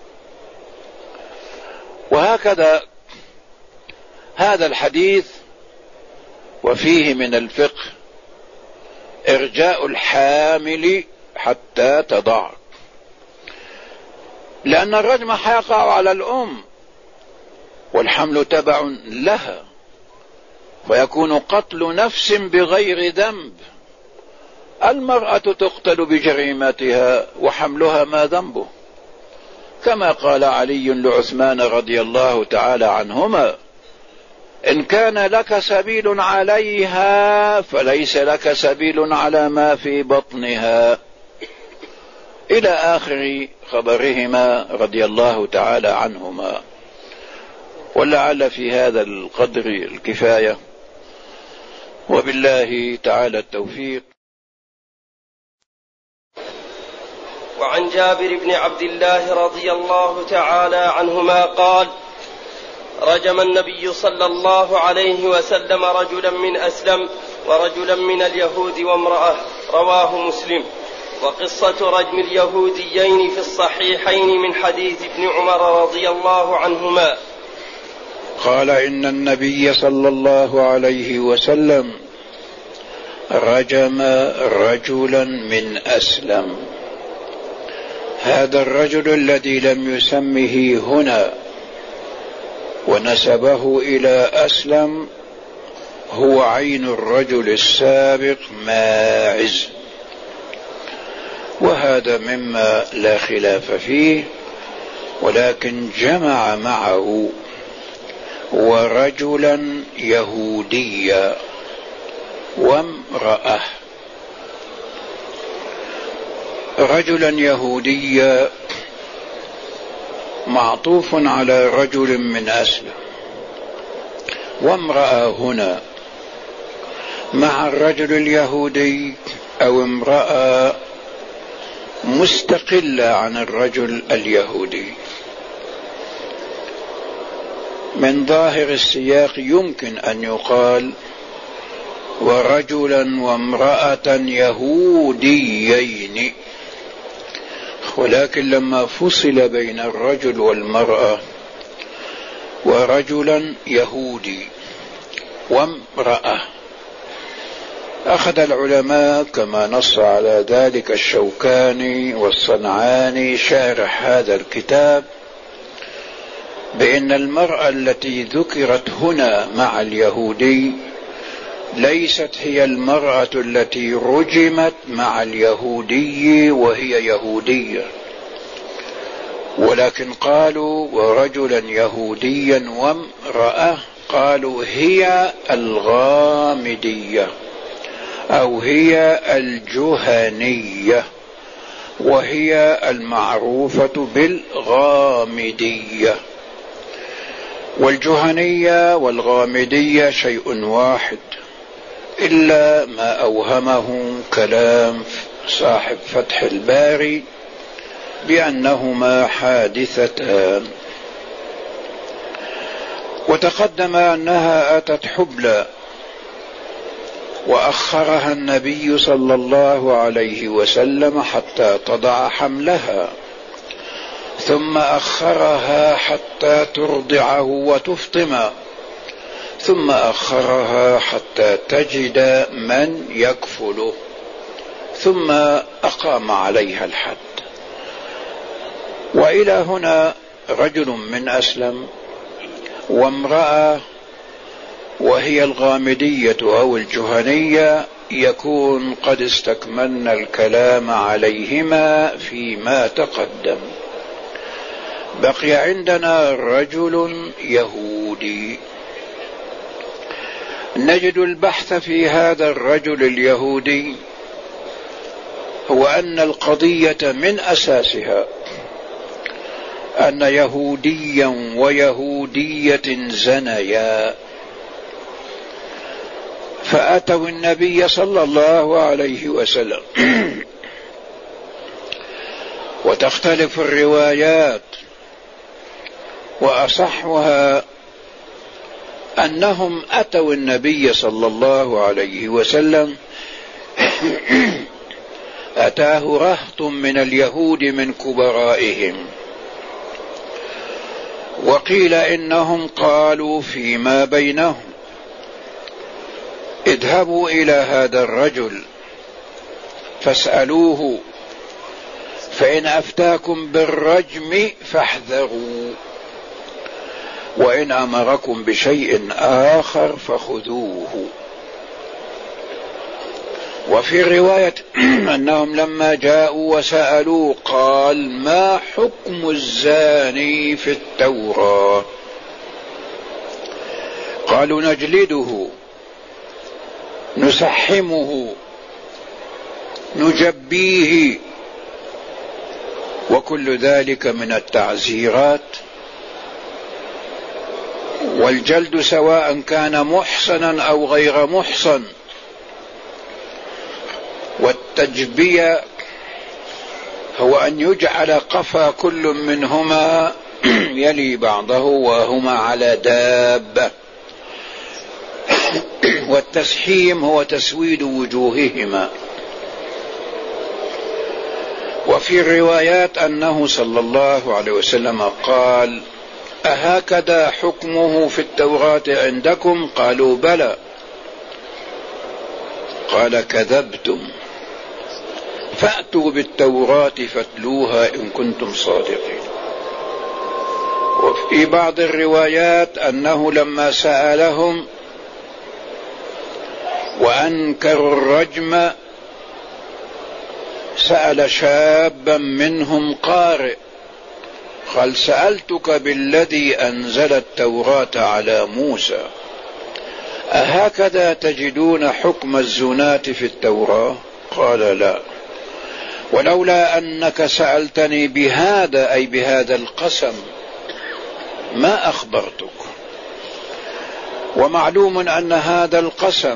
وهكذا هذا الحديث وفيه من الفقه إرجاء الحامل حتى تضع، لأن الرجم حيقع على الأم والحمل تبع لها، ويكون قتل نفس بغير ذنب. المرأة تقتل بجريمتها وحملها ما ذنبه، كما قال علي لعثمان رضي الله تعالى عنهما: إن كان لك سبيل عليها فليس لك سبيل على ما في بطنها، إلى آخر خبرهما رضي الله تعالى عنهما. ولعل في هذا القدر الكفاية، وبالله تعالى التوفيق. وعن جابر بن عبد الله رضي الله تعالى عنهما قال: رجم النبي صلى الله عليه وسلم رجلا من أسلم ورجلا من اليهود وامرأة، رواه مسلم. وقصة رجم اليهوديين في الصحيحين من حديث ابن عمر رضي الله عنهما قال: إن النبي صلى الله عليه وسلم رجم رجلا من أسلم. هذا الرجل الذي لم يسمه هنا ونسبه إلى أسلم هو عين الرجل السابق ماعز، وهذا مما لا خلاف فيه، ولكن جمع معه ورجلا يهوديا وامرأة. رجلا يهوديا معطوف على رجل من أسلم، وامرأة هنا مع الرجل اليهودي أو امرأة مستقلة عن الرجل اليهودي. من ظاهر السياق يمكن أن يقال ورجلا وامرأة يهوديين، ولكن لما فصل بين الرجل والمرأة ورجلا يهودي وامرأة، أخذ العلماء كما نص على ذلك الشوكاني والصنعاني شارح هذا الكتاب بأن المرأة التي ذكرت هنا مع اليهودي ليست هي المرأة التي رجمت مع اليهودي وهي يهودية، ولكن قالوا ورجلا يهوديا وامرأة، قالوا هي الغامدية أو هي الجهنية، وهي المعروفة بالغامدية. والجهنية والغامدية شيء واحد، إلا ما أوهمه كلام صاحب فتح الباري بأنهما حادثتان. وتقدم أنها أتت حبلى وأخرها النبي صلى الله عليه وسلم حتى تضع حملها، ثم أخرها حتى ترضعه وتفطم، ثم أخرها حتى تجد من يكفله، ثم أقام عليها الحد. وإلى هنا رجل من أسلم وامرأة وهي الغامدية أو الجهنية يكون قد استكملنا الكلام عليهما فيما تقدم. بقي عندنا رجل يهودي. نجد البحث في هذا الرجل اليهودي هو أن القضية من أساسها أن يهوديا ويهودية زنيا، فأتوا النبي صلى الله عليه وسلم، وتختلف الروايات، وأصحها أنهم أتوا النبي صلى الله عليه وسلم أتاه رهط من اليهود من كبرائهم، وقيل إنهم قالوا فيما بينهم: اذهبوا إلى هذا الرجل فاسألوه، فإن أفتاكم بالرجم فاحذروا، وإن أمركم بشيء آخر فخذوه. وفي رواية أنهم لما جاءوا وسألوا قال: ما حكم الزاني في التوراة؟ قالوا: نجلده، نسحمه، نجبيه، وكل ذلك من التعزيرات. والجلد سواء كان محصنا أو غير محصن. والتجبية هو أن يجعل قفا كل منهما يلي بعضه وهما على دابة. والتسحيم هو تسويد وجوههما. وفي الروايات أنه صلى الله عليه وسلم قال: أهكذا حكمه في التوراة عندكم؟ قالوا: بلى. قال: كذبتم، فأتوا بالتوراة فاتلوها إن كنتم صادقين. وفي بعض الروايات أنه لما سألهم وأنكروا الرجم سأل شابا منهم قارئ، قال: سألتك بالذي أنزل التوراة على موسى، أهكذا تجدون حكم الزناة في التوراة؟ قال: لا، ولولا أنك سألتني بهذا، أي بهذا القسم، ما أخبرتك. ومعلوم أن هذا القسم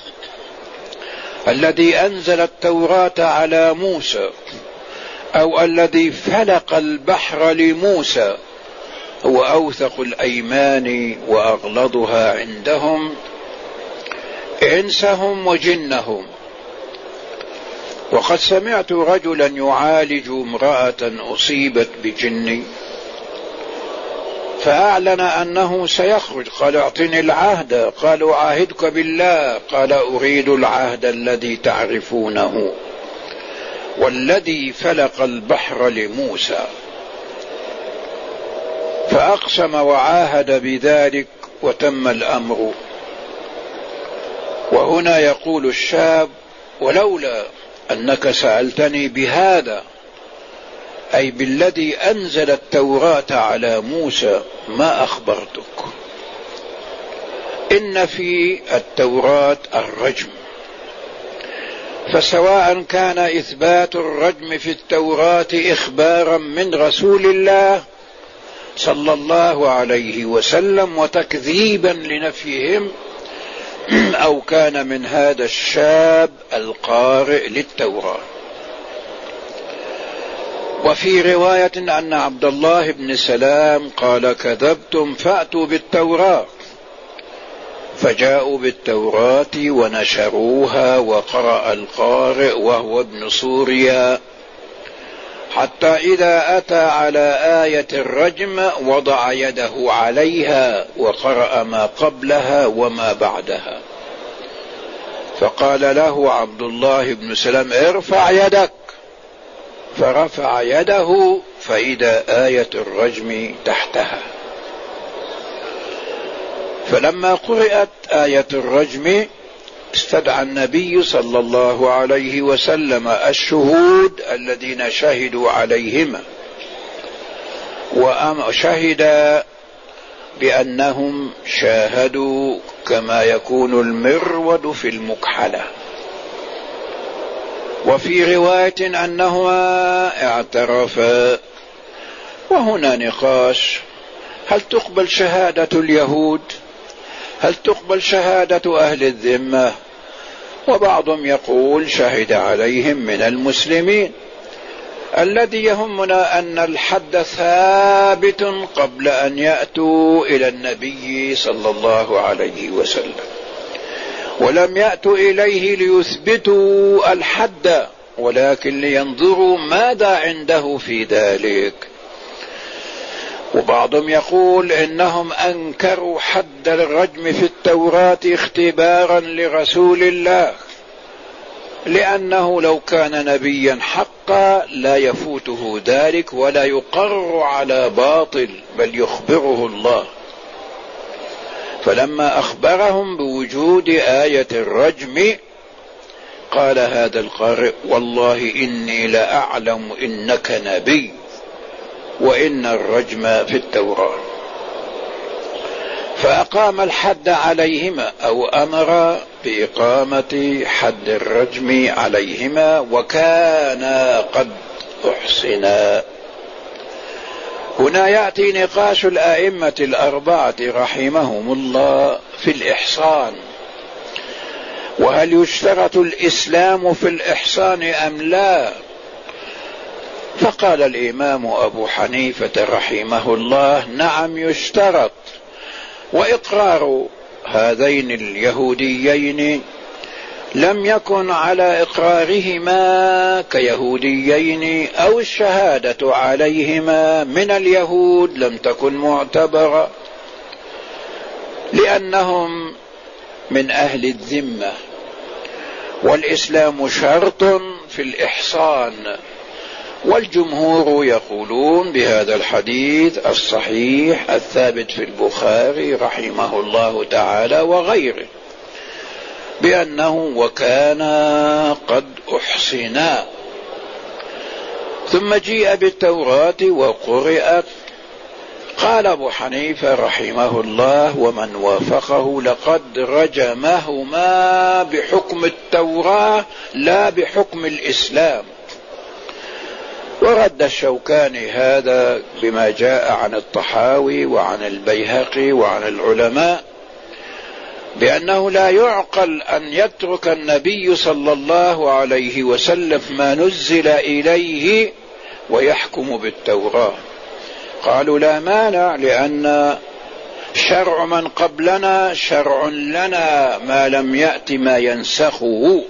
الذي أنزل التوراة على موسى أو الذي فلق البحر لموسى هو أوثق الأيمان وأغلظها عندهم، إنسهم وجنهم. وقد سمعت رجلا يعالج امرأة أصيبت بجن، فأعلن أنه سيخرج، قال: اعطني العهد. قالوا: أعاهدك بالله. قال: أريد العهد الذي تعرفونه، والذي فلق البحر لموسى. فأقسم وعاهد بذلك وتم الأمر. وهنا يقول الشاب: ولولا أنك سألتني بهذا، أي بالذي أنزل التوراة على موسى، ما أخبرتك. إن في التوراة الرجم، فسواء كان إثبات الرجم في التوراة إخبارا من رسول الله صلى الله عليه وسلم وتكذيبا لنفيهم، أو كان من هذا الشاب القارئ للتوراة. وفي رواية أن عبد الله بن سلام قال: كذبتم، فأتوا بالتوراة. فجاءوا بالتوراة ونشروها، وقرأ القارئ وهو ابن سوريا، حتى إذا أتى على آية الرجم وضع يده عليها وقرأ ما قبلها وما بعدها. فقال له عبد الله بن سلام: ارفع يدك. فرفع يده فإذا آية الرجم تحتها. فلما قرأت آية الرجم استدعى النبي صلى الله عليه وسلم الشهود الذين شهدوا عليهما، وشهد بأنهم شاهدوا كما يكون المرود في المكحلة. وفي رواية أنهما اعترفا. وهنا نقاش: هل تقبل شهادة اليهود؟ هل تقبل شهادة أهل الذمة؟ وبعضهم يقول شهد عليهم من المسلمين. الذي يهمنا أن الحد ثابت قبل أن يأتوا إلى النبي صلى الله عليه وسلم، ولم يأتوا إليه ليثبتوا الحد، ولكن لينظروا ماذا عنده في ذلك. وبعضهم يقول إنهم أنكروا حد الرجم في التوراة اختبارا لرسول الله، لأنه لو كان نبيا حقا لا يفوته ذلك ولا يقر على باطل، بل يخبره الله. فلما أخبرهم بوجود آية الرجم قال هذا القارئ: والله إني لأعلم إنك نبي وإن الرجم في التوراة. فأقام الحد عليهما، أو أمر بإقامة حد الرجم عليهما، وكانا قد أحصنا. هنا يأتي نقاش الأئمة الأربعة رحمهم الله في الإحصان، وهل يشترط الإسلام في الإحصان أم لا؟ فقال الإمام أبو حنيفة رحمه الله: نعم يشترط. وإقرار هذين اليهوديين لم يكن على إقرارهما كيهوديين، أو الشهادة عليهما من اليهود لم تكن معتبرة، لأنهم من أهل الذمة، والإسلام شرط في الإحصان. والجمهور يقولون بهذا الحديث الصحيح الثابت في البخاري رحمه الله تعالى وغيره بأنه وكان قد أحصنا. ثم جيء بالتوراة وقرأت. قال أبو حنيفة رحمه الله ومن وافقه: لقد رجمهما بحكم التوراة لا بحكم الإسلام. ورد الشوكاني هذا بما جاء عن الطحاوي وعن البيهقي وعن العلماء بأنه لا يعقل أن يترك النبي صلى الله عليه وسلم ما نزل إليه ويحكم بالتوراة. قالوا لا مانع، لأن شرع من قبلنا شرع لنا ما لم يأت ما ينسخه.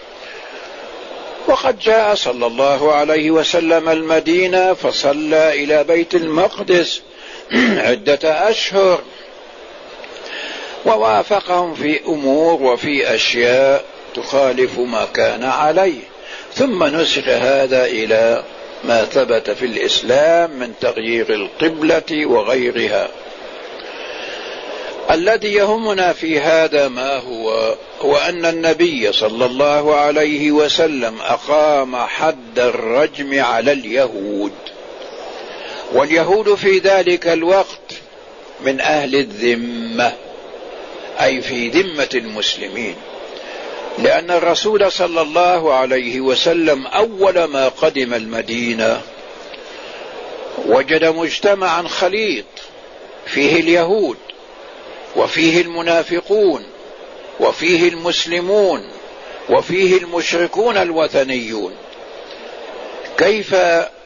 وقد جاء صلى الله عليه وسلم المدينة فصلى إلى بيت المقدس عدة أشهر، ووافقهم في أمور وفي أشياء تخالف ما كان عليه، ثم نسخ هذا إلى ما ثبت في الإسلام من تغيير القبلة وغيرها. الذي يهمنا في هذا ما هو هو أن النبي صلى الله عليه وسلم أقام حد الرجم على اليهود، واليهود في ذلك الوقت من أهل الذمة، أي في ذمة المسلمين، لأن الرسول صلى الله عليه وسلم أول ما قدم المدينة وجد مجتمعا خليط فيه اليهود وفيه المنافقون وفيه المسلمون وفيه المشركون الوثنيون. كيف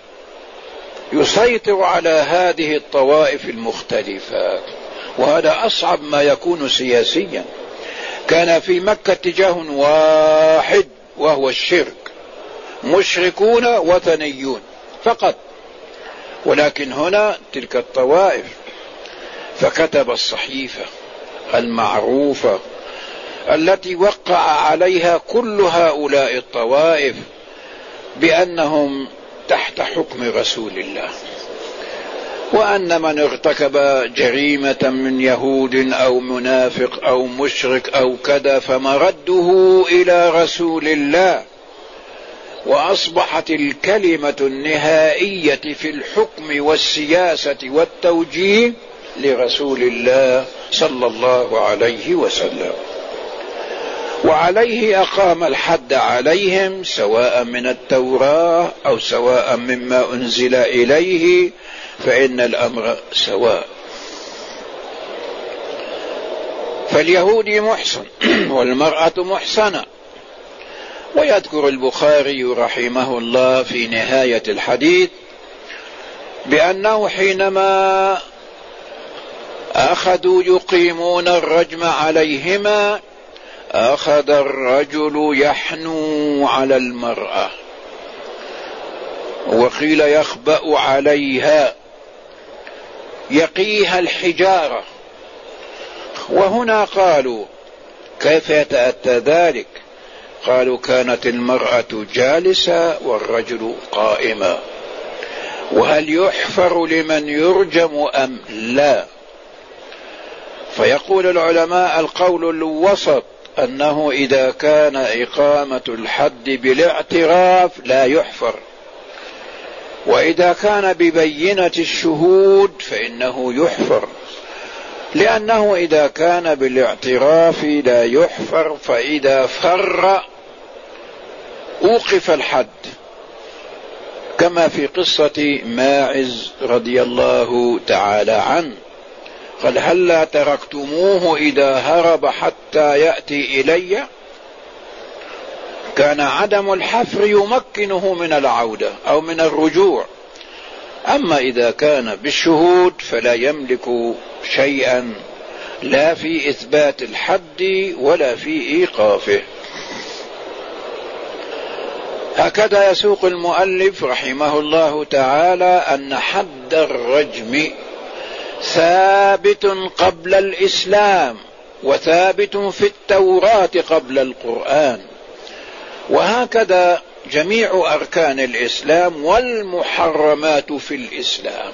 يسيطر على هذه الطوائف المختلفة؟ وهذا أصعب ما يكون سياسيا. كان في مكة اتجاه واحد وهو الشرك، مشركون وثنيون فقط، ولكن هنا تلك الطوائف. فكتب الصحيفة المعروفة التي وقع عليها كل هؤلاء الطوائف بأنهم تحت حكم رسول الله، وأن من ارتكب جريمة من يهود أو منافق أو مشرك أو كذا فمرده إلى رسول الله، وأصبحت الكلمة النهائية في الحكم والسياسة والتوجيه لرسول الله صلى الله عليه وسلم، وعليه أقام الحد عليهم سواء من التوراة أو سواء مما أنزل إليه، فإن الأمر سواء. فاليهودي محصن والمرأة محصنة. ويذكر البخاري رحمه الله في نهاية الحديث بأنه حينما أخذوا يقيمون الرجم عليهما أخذ الرجل يحنو على المرأة، وقيل يخبأ عليها يقيها الحجارة. وهنا قالوا كيف يتأتى ذلك؟ قالوا كانت المرأة جالسة والرجل قائما، وهل يحفر لمن يرجم أم لا؟ فيقول العلماء القول الوسط أنه إذا كان إقامة الحد بالاعتراف لا يحفر، وإذا كان ببينة الشهود فإنه يحفر، لأنه إذا كان بالاعتراف لا يحفر، فإذا فر أوقف الحد، كما في قصة ماعز رضي الله تعالى عنه قال هلا تركتموه إذا هرب حتى يأتي إلي؟ كان عدم الحفر يمكنه من العودة أو من الرجوع، أما إذا كان بالشهود فلا يملك شيئا لا في إثبات الحد ولا في إيقافه. هكذا يسوق المؤلف رحمه الله تعالى أن حد الرجم ثابت قبل الإسلام وثابت في التوراة قبل القرآن، وهكذا جميع أركان الإسلام والمحرمات في الإسلام،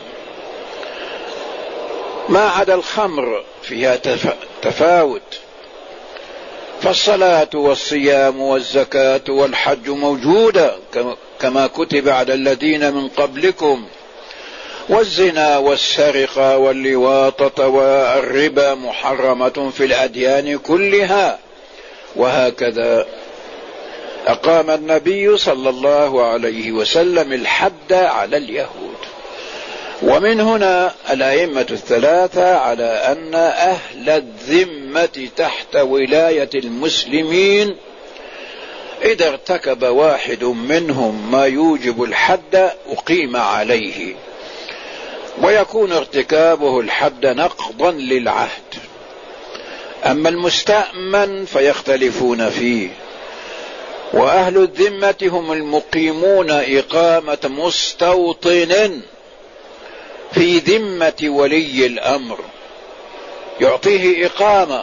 ما عدا الخمر فيها تفاوت. فالصلاة والصيام والزكاة والحج موجودة كما كتب على الذين من قبلكم، والزنا والسرقة واللواطة والربا محرمة في الأديان كلها. وهكذا أقام النبي صلى الله عليه وسلم الحد على اليهود. ومن هنا الأئمة الثلاثة على أن أهل الذمة تحت ولاية المسلمين إذا ارتكب واحد منهم ما يوجب الحد أقيم عليه، ويكون ارتكابه الحد نقضا للعهد. أما المستأمن فيختلفون فيه، وأهل الذمة هم المقيمون إقامة مستوطن في ذمة ولي الأمر يعطيه إقامة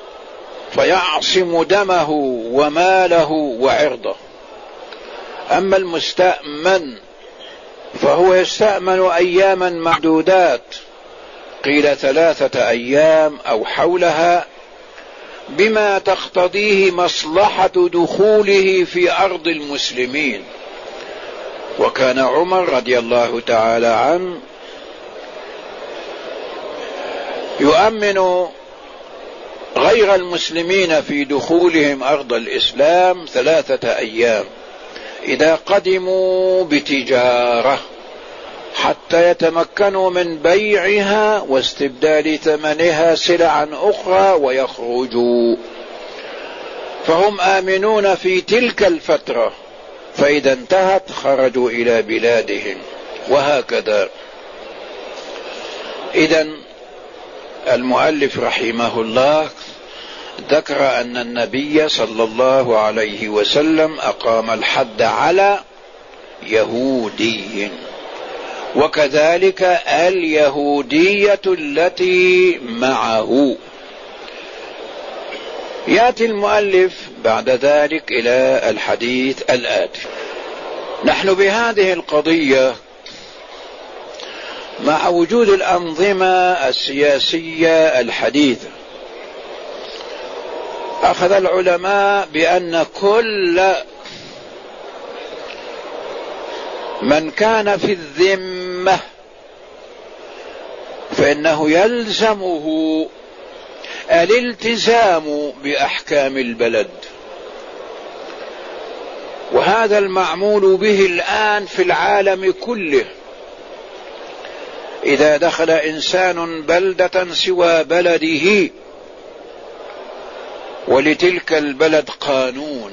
فيعصم دمه وماله وعرضه. أما المستأمن فهو يستأمن أياما معدودات، قيل ثلاثة أيام أو حولها، بما تقتضيه مصلحة دخوله في أرض المسلمين. وكان عمر رضي الله تعالى عنه يؤمن غير المسلمين في دخولهم أرض الإسلام ثلاثة أيام إذا قدموا بتجارة حتى يتمكنوا من بيعها واستبدال ثمنها سلعا أخرى ويخرجوا، فهم آمنون في تلك الفترة، فإذا انتهت خرجوا إلى بلادهم. وهكذا. إذن المؤلف رحمه الله ذكر أن النبي صلى الله عليه وسلم أقام الحد على يهودي، وكذلك اليهودية التي معه. يأتي المؤلف بعد ذلك إلى الحديث الآتي. نحن بهذه القضية مع وجود الأنظمة السياسية الحديثة أخذ العلماء بأن كل من كان في الذمة فإنه يلزمه الالتزام بأحكام البلد، وهذا المعمول به الآن في العالم كله. إذا دخل إنسان بلدة سوى بلده ولتلك البلد قانون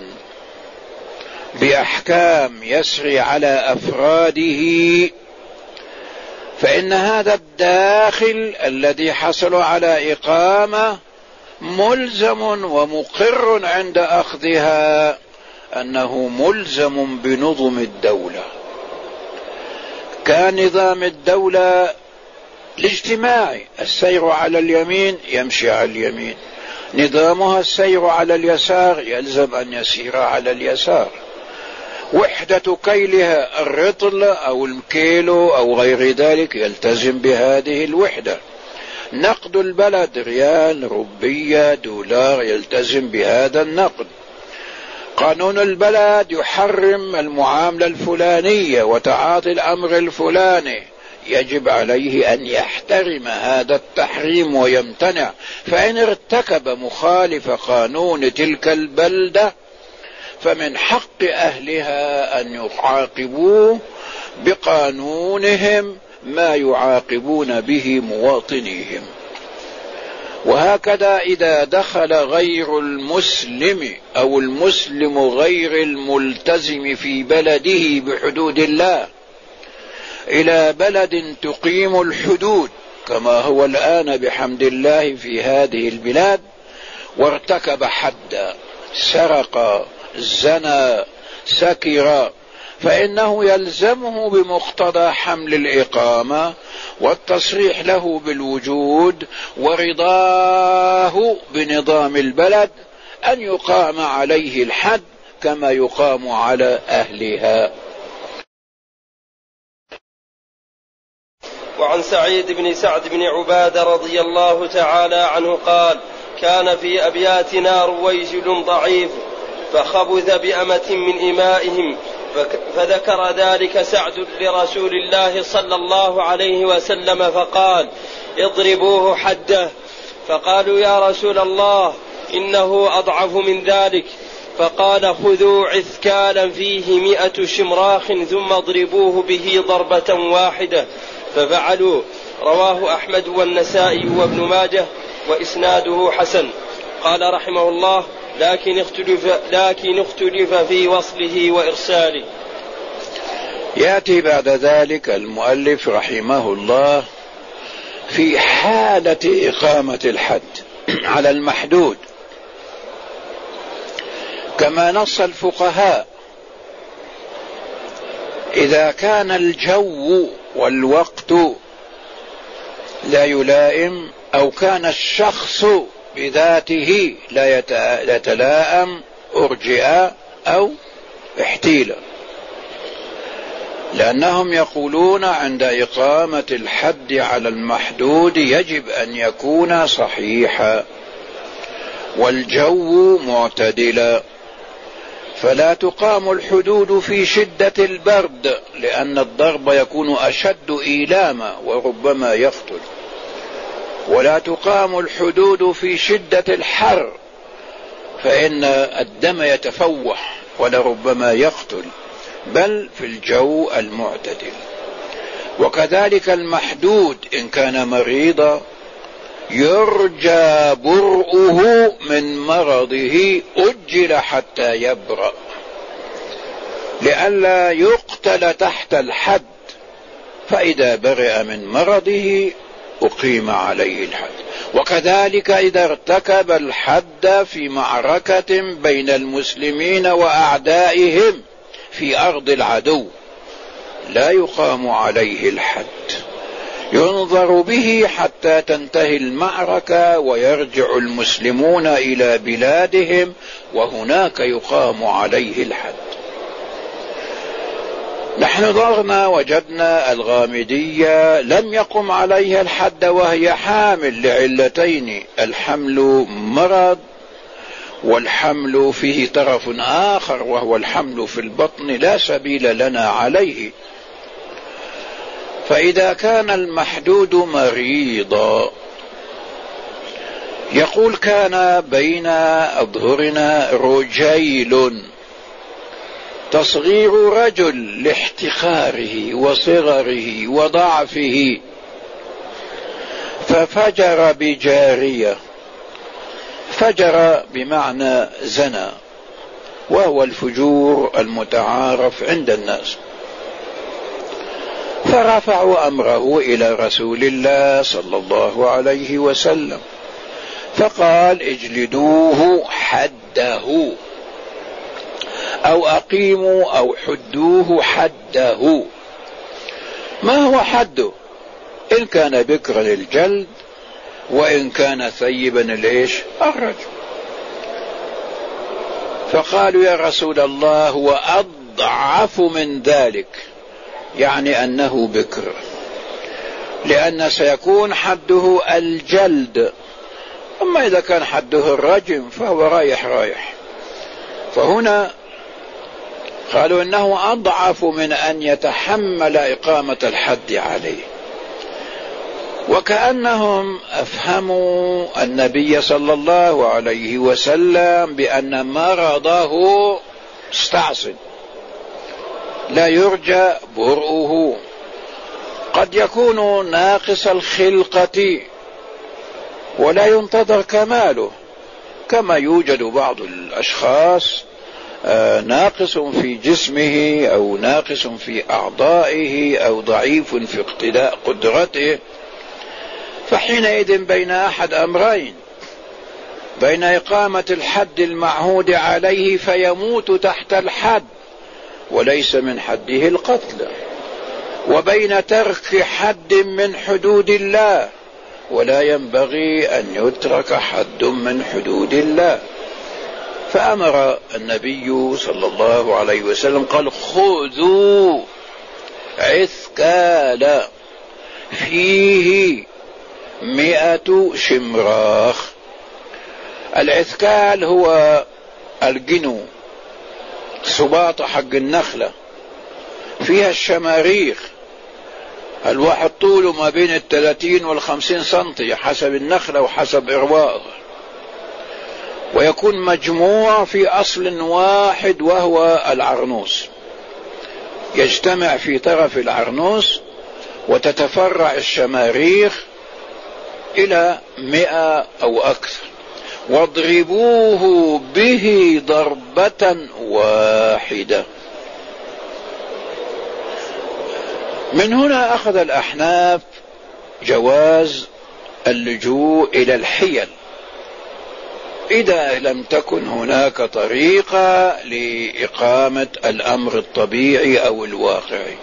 بأحكام يسري على أفراده، فإن هذا الداخل الذي حصل على إقامة ملزم ومقر عند أخذها أنه ملزم بنظم الدولة. كان نظام الدولة الاجتماعي السير على اليمين يمشي على اليمين، نظامها السير على اليسار يلزم أن يسير على اليسار، وحدة كيلها الرطل أو الكيلو أو غير ذلك يلتزم بهذه الوحدة، نقد البلد ريال روبية دولار يلتزم بهذا النقد، قانون البلد يحرم المعاملة الفلانية وتعاطي الأمر الفلاني، يجب عليه أن يحترم هذا التحريم ويمتنع، فإن ارتكب مخالف قانون تلك البلدة فمن حق أهلها أن يعاقبوه بقانونهم ما يعاقبون به مواطنيهم. وهكذا إذا دخل غير المسلم أو المسلم غير الملتزم في بلده بحدود الله إلى بلد تقيم الحدود كما هو الآن بحمد الله في هذه البلاد، وارتكب حدا، سرق، زنى، سكر، فإنه يلزمه بمقتضى حمل الإقامة والتصريح له بالوجود ورضاه بنظام البلد أن يقام عليه الحد كما يقام على أهلها. وعن سعيد بن سعد بن عبادة رضي الله تعالى عنه قال: كان في أبياتنا رويجل ضعيف فخبث بأمة من إمائهم، فذكر ذلك سعد لرسول الله صلى الله عليه وسلم فقال: اضربوه حده. فقالوا: يا رسول الله إنه أضعف من ذلك. فقال: خذوا عثكالا فيه مئة شمراخ ثم اضربوه به ضربة واحدة. ففعلوا. رواه أحمد والنسائي وابن ماجه وإسناده حسن. قال رحمه الله: لكن اختلف, لكن اختلف في وصله وإرساله. يأتي بعد ذلك المؤلف رحمه الله في حالة إقامة الحد على المحدود، كما نص الفقهاء: إذا كان الجو والوقت لا يلائم أو كان الشخص بذاته لا يتلائم أرجئ أو احتيل، لأنهم يقولون عند إقامة الحد على المحدود يجب أن يكون صحيحا والجو معتدلا، فلا تقام الحدود في شدة البرد لأن الضرب يكون أشد إيلاما وربما يقتل، ولا تقام الحدود في شدة الحر فإن الدم يتفوح ولربما يقتل، بل في الجو المعتدل. وكذلك المحدود إن كان مريضا يرجى برؤه من مرضه أجل حتى يبرأ لئلا يقتل تحت الحد، فإذا برئ من مرضه أقيم عليه الحد. وكذلك إذا ارتكب الحد في معركة بين المسلمين وأعدائهم في أرض العدو لا يقام عليه الحد، ينظر به حتى تنتهي المعركة ويرجع المسلمون إلى بلادهم وهناك يقام عليه الحد. نحن نظرنا وجدنا الغامدية لم يقم عليها الحد وهي حامل لعلتين: الحمل مرض، والحمل فيه طرف آخر وهو الحمل في البطن لا سبيل لنا عليه. فإذا كان المحدود مريضا، يقول كان بين أظهرنا رجيل، تصغير رجل لاحتقاره وصغره وضعفه، ففجر بجارية. فجر بمعنى زنا، وهو الفجور المتعارف عند الناس. فرفعوا أمره إلى رسول الله صلى الله عليه وسلم، فقال: اجلدوه حده، أو أقيموا أو حدوه حده. ما هو حده؟ إن كان بكرا الجلد، وإن كان ثيبا الإيش؟ الرجم. فقالوا: يا رسول الله، هو أضعف من ذلك، يعني أنه بكر، لأن سيكون حده الجلد. أما إذا كان حده الرجم فهو رايح رايح. فهنا قالوا إنه أضعف من أن يتحمل إقامة الحد عليه، وكأنهم أفهموا النبي صلى الله عليه وسلم بأن مرضه استعصم، لا يرجى برؤه، قد يكون ناقص الخلقة ولا ينتظر كماله، كما يوجد بعض الأشخاص ناقص في جسمه أو ناقص في أعضائه أو ضعيف في اقتداء قدرته. فحينئذ بين أحد أمرين: بين إقامة الحد المعهود عليه فيموت تحت الحد وليس من حده القتل، وبين ترك حد من حدود الله، ولا ينبغي أن يترك حد من حدود الله. فأمر النبي صلى الله عليه وسلم قال: خذوا عثكال فيه مئة شمراخ. العثكال هو الجنو، سباطة حق النخلة، فيها الشماريخ، الواحد طوله ما بين الثلاثين والخمسين سنتي حسب النخلة وحسب إروائه، ويكون مجموع في أصل واحد وهو العرنوس، يجتمع في طرف العرنوس وتتفرع الشماريخ إلى مئة أو أكثر. واضربوه به ضربة واحدة. من هنا أخذ الأحناف جواز اللجوء إلى الحيل إذا لم تكن هناك طريقة لإقامة الأمر الطبيعي أو الواقعي.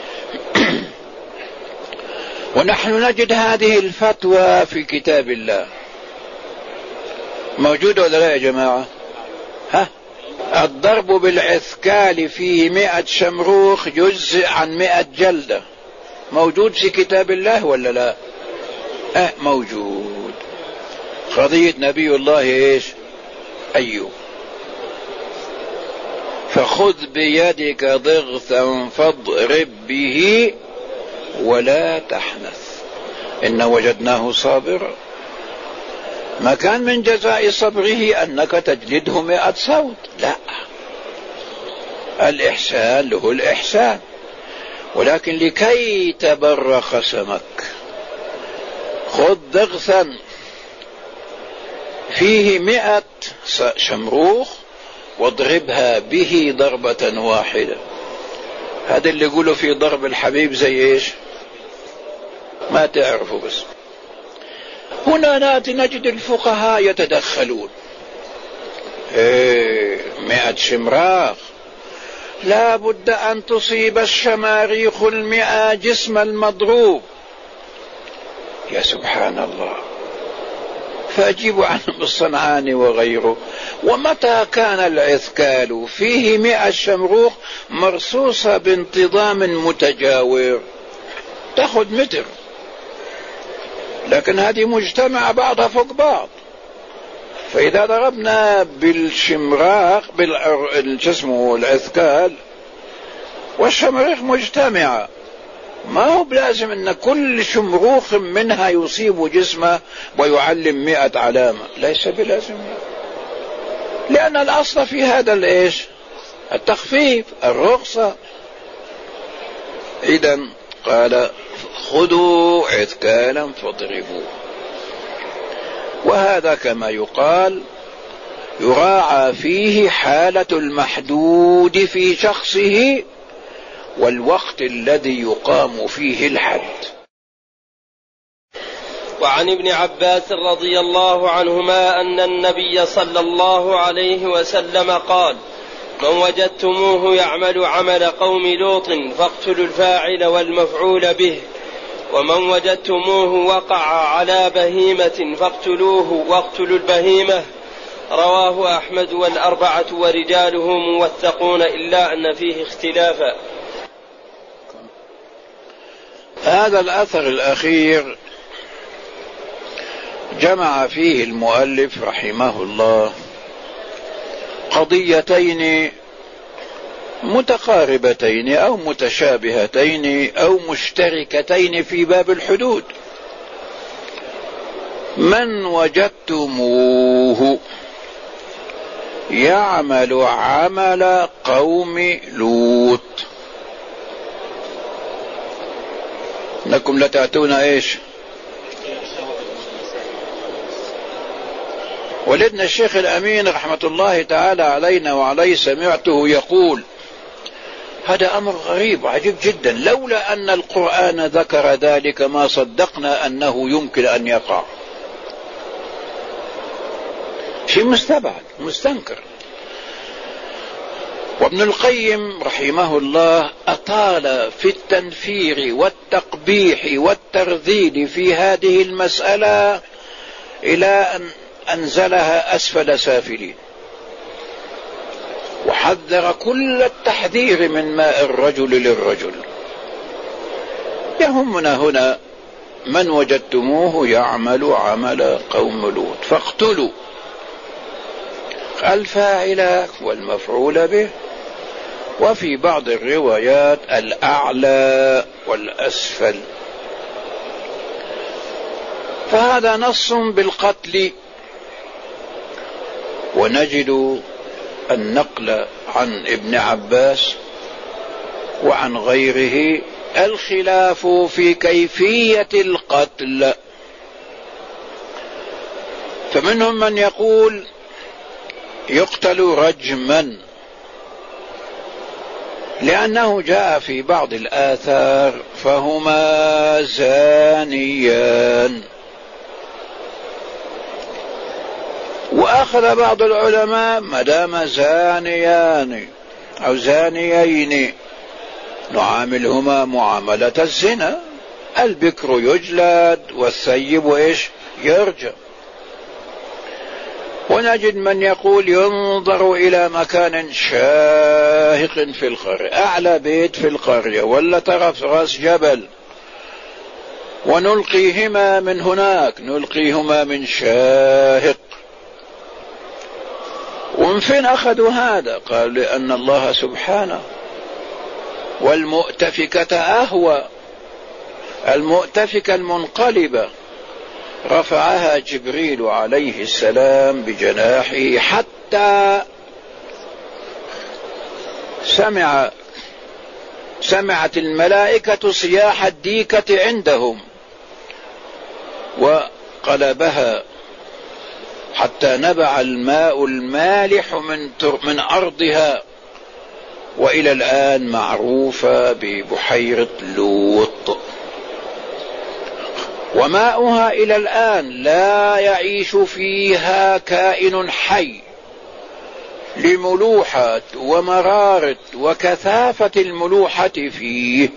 ونحن نجد هذه الفتوى في كتاب الله، موجودة ولا لا يا جماعة؟ ها؟ الضرب بالعثكال فيه مئة شمروخ يجزئ عن مئة جلدة، موجود في كتاب الله ولا لا؟ اه موجود. قضية نبي الله ايش؟ أيوب: فخذ بيدك ضغثا فاضرب به ولا تحنث إن وجدناه صابرا. ما كان من جزاء صبره أنك تجلده مئة صوت، لا، الإحسان له الإحسان، ولكن لكي تبر خصمك خذ ضغثا فيه مئة شمروخ واضربها به ضربة واحدة. هذا اللي يقولوا في ضرب الحبيب زي ايش؟ ما تعرفوا. بس هنا ناتي نجد الفقهاء يتدخلون. ايه مئة شمراخ لا بد أن تصيب الشماريخ المئة جسم المضروب. يا سبحان الله. فأجيب عنهم الصنعاني وغيره. ومتى كان العثكال فيه مئة شمروخ مرصوصة بانتظام متجاور تأخذ متر، لكن هذه مجتمعة بعضها فوق بعض، فإذا ضربنا بالشمراخ بالجسم العثكال والشمريخ مجتمعة، ما هو بلازم أن كل شمروخ منها يصيب جسمه ويعلم مئة علامة، ليس بلازم، لأن الأصل في هذا الإيش؟ التخفيف، الرخصة. إذن قال خذوا عثكالا فاضربوه. وهذا كما يقال يراعى فيه حالة المحدود في شخصه والوقت الذي يقام فيه الحد. وعن ابن عباس رضي الله عنهما أن النبي صلى الله عليه وسلم قال: من وجدتموه يعمل عمل قوم لوط فاقتلوا الفاعل والمفعول به، ومن وجدتموه وقع على بهيمة فاقتلوه واقتلوا البهيمة. رواه أحمد والأربعة ورجاله موثقون إلا أن فيه اختلافا. هذا الأثر الأخير جمع فيه المؤلف رحمه الله قضيتين متقاربتين أو متشابهتين أو مشتركتين في باب الحدود. من وجدتموه يعمل عمل قوم لوط، انكم لتأتون ايش؟ ولدنا الشيخ الأمين رحمة الله تعالى علينا وعليه سمعته يقول: هذا أمر غريب وعجيب جدا، لولا أن القرآن ذكر ذلك ما صدقنا أنه يمكن أن يقع. شيء مستبعد مستنكر. وابن القيم رحمه الله أطال في التنفير والتقبيح والترذيل في هذه المسألة إلى أن أنزلها أسفل سافلين، وحذر كل التحذير من ماء الرجل للرجل. يهمنا هنا من وجدتموه يعمل عمل قوم لوط فاقتلوا الفاعل والمفعول به، وفي بعض الروايات الأعلى والأسفل. فهذا نص بالقتل. ونجد النقل عن ابن عباس وعن غيره الخلاف في كيفية القتل، فمنهم من يقول يقتل رجما، لأنه جاء في بعض الآثار فهما زانيان. وأخذ بعض العلماء ما دام زانيان أو زانيين نعاملهما معاملة الزنا، البكر يجلد والثيب إيش يرجم. ونجد من يقول ينظر إلى مكان شاهق في القرية، أعلى بيت في القرية ولا طرف رأس جبل، ونلقيهما من هناك، نلقيهما من شاهق. ومن فين أخذوا هذا؟ قال لأن الله سبحانه والمؤتفكة أهوى، المؤتفكة المنقلبة رفعها جبريل عليه السلام بجناحه حتى سمع سمعت الملائكة صياح الديكة عندهم وقلبها حتى نبع الماء المالح من من أرضها، وإلى الآن معروفة ببحيرة لوط، وماؤها إلى الآن لا يعيش فيها كائن حي لملوحة ومرارة وكثافة الملوحة فيه،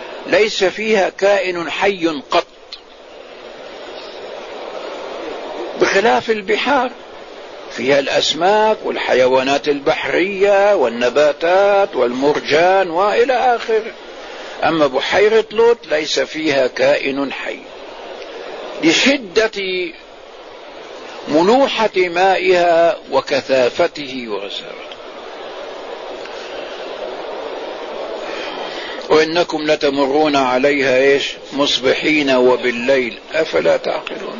ليس فيها كائن حي قط. بخلاف البحار فيها الأسماك والحيوانات البحرية والنباتات والمرجان وإلى آخره. أما بحيرة لوط ليس فيها كائن حي لشدة ملوحة مائها وكثافته وغزارته. وإنكم لتمرون عليها إيش مصبحين وبالليل أفلا تعقلون.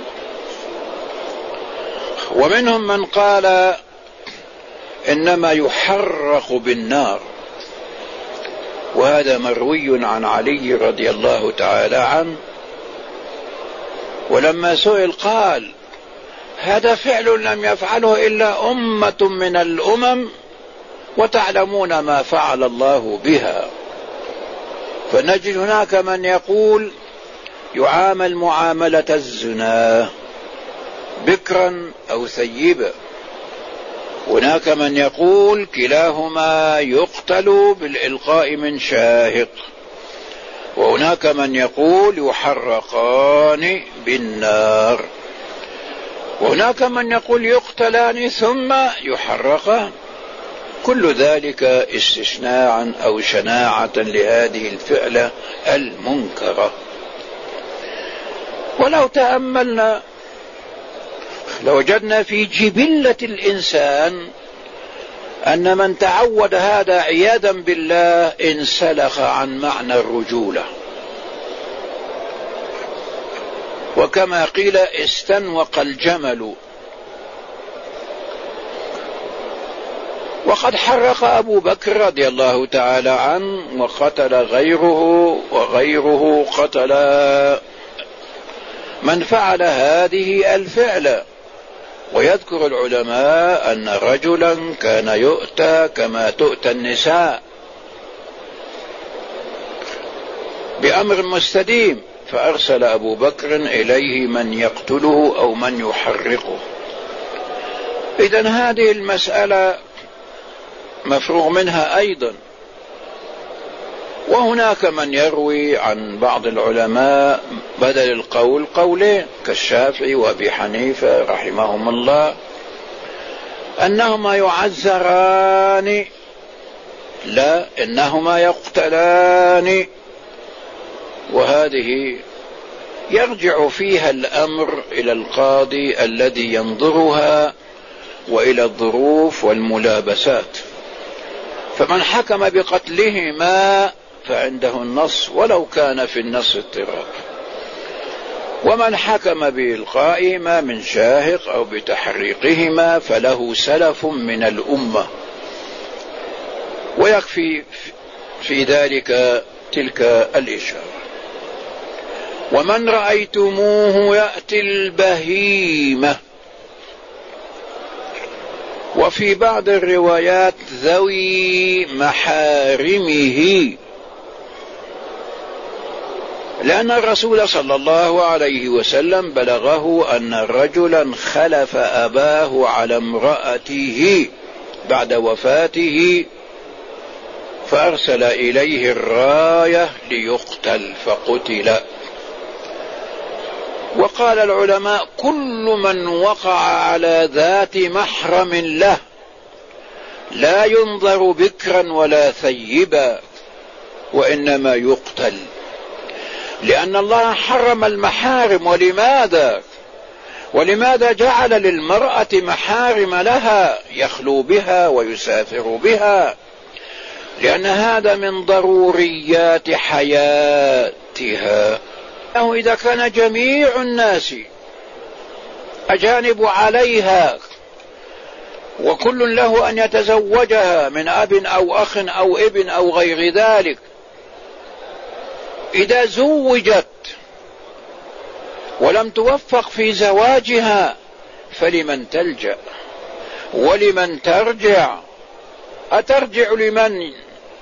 ومنهم من قال إنما يحرق بالنار، وهذا مروي عن علي رضي الله تعالى عنه، ولما سئل قال هذا فعل لم يفعله إلا أمة من الأمم وتعلمون ما فعل الله بها. فنجد هناك من يقول يعامل معاملة الزنا بكرا أو ثيبا، هناك من يقول كلاهما يقتل بالإلقاء من شاهق، وهناك من يقول يحرقان بالنار، وهناك من يقول يقتلان ثم يحرقان. كل ذلك استشناعا أو شناعة لهذه الفعلة المنكرة. ولو تأملنا لوجدنا في جبلة الإنسان أن من تعود هذا عياذا بالله انسلخ عن معنى الرجولة، وكما قيل استنوق الجمل. وقد حرق أبو بكر رضي الله تعالى عنه وقتل غيره، وغيره قتل من فعل هذه الفعلة. ويذكر العلماء أن رجلا كان يؤتى كما تؤتى النساء بأمر مستديم، فأرسل أبو بكر إليه من يقتله أو من يحرقه. إذن هذه المسألة مفروغ منها أيضا. وهناك من يروي عن بعض العلماء بدل القول قولين كالشافعي وأبي حنيفة رحمهم الله أنهما يعزران، لا إنهما يقتلان. وهذه يرجع فيها الأمر إلى القاضي الذي ينظرها وإلى الظروف والملابسات. فمن حكم بقتلهما فعنده النص ولو كان في النص اضطراب، ومن حكم بإلقائهما من شاهق أو بتحريقهما فله سلف من الأمة. ويكفي في ذلك تلك الإشارة. ومن رأيتموه يأتي البهيمة، وفي بعض الروايات ذوي محارمه، لأن الرسول صلى الله عليه وسلم بلغه أن رجلا خلف أباه على امرأته بعد وفاته فأرسل إليه الراية ليقتل فقتل. وقال العلماء كل من وقع على ذات محرم له لا ينظر بكرا ولا ثيبا، وإنما يقتل، لأن الله حرم المحارم. ولماذا؟ ولماذا جعل للمرأة محارم لها يخلو بها ويسافر بها؟ لأن هذا من ضروريات حياتها. أنه إذا كان جميع الناس أجانب عليها وكل له أن يتزوجها من أب أو أخ أو ابن أو غير ذلك، إذا زوجت ولم توفق في زواجها فلمن تلجأ ولمن ترجع؟ أترجع لمن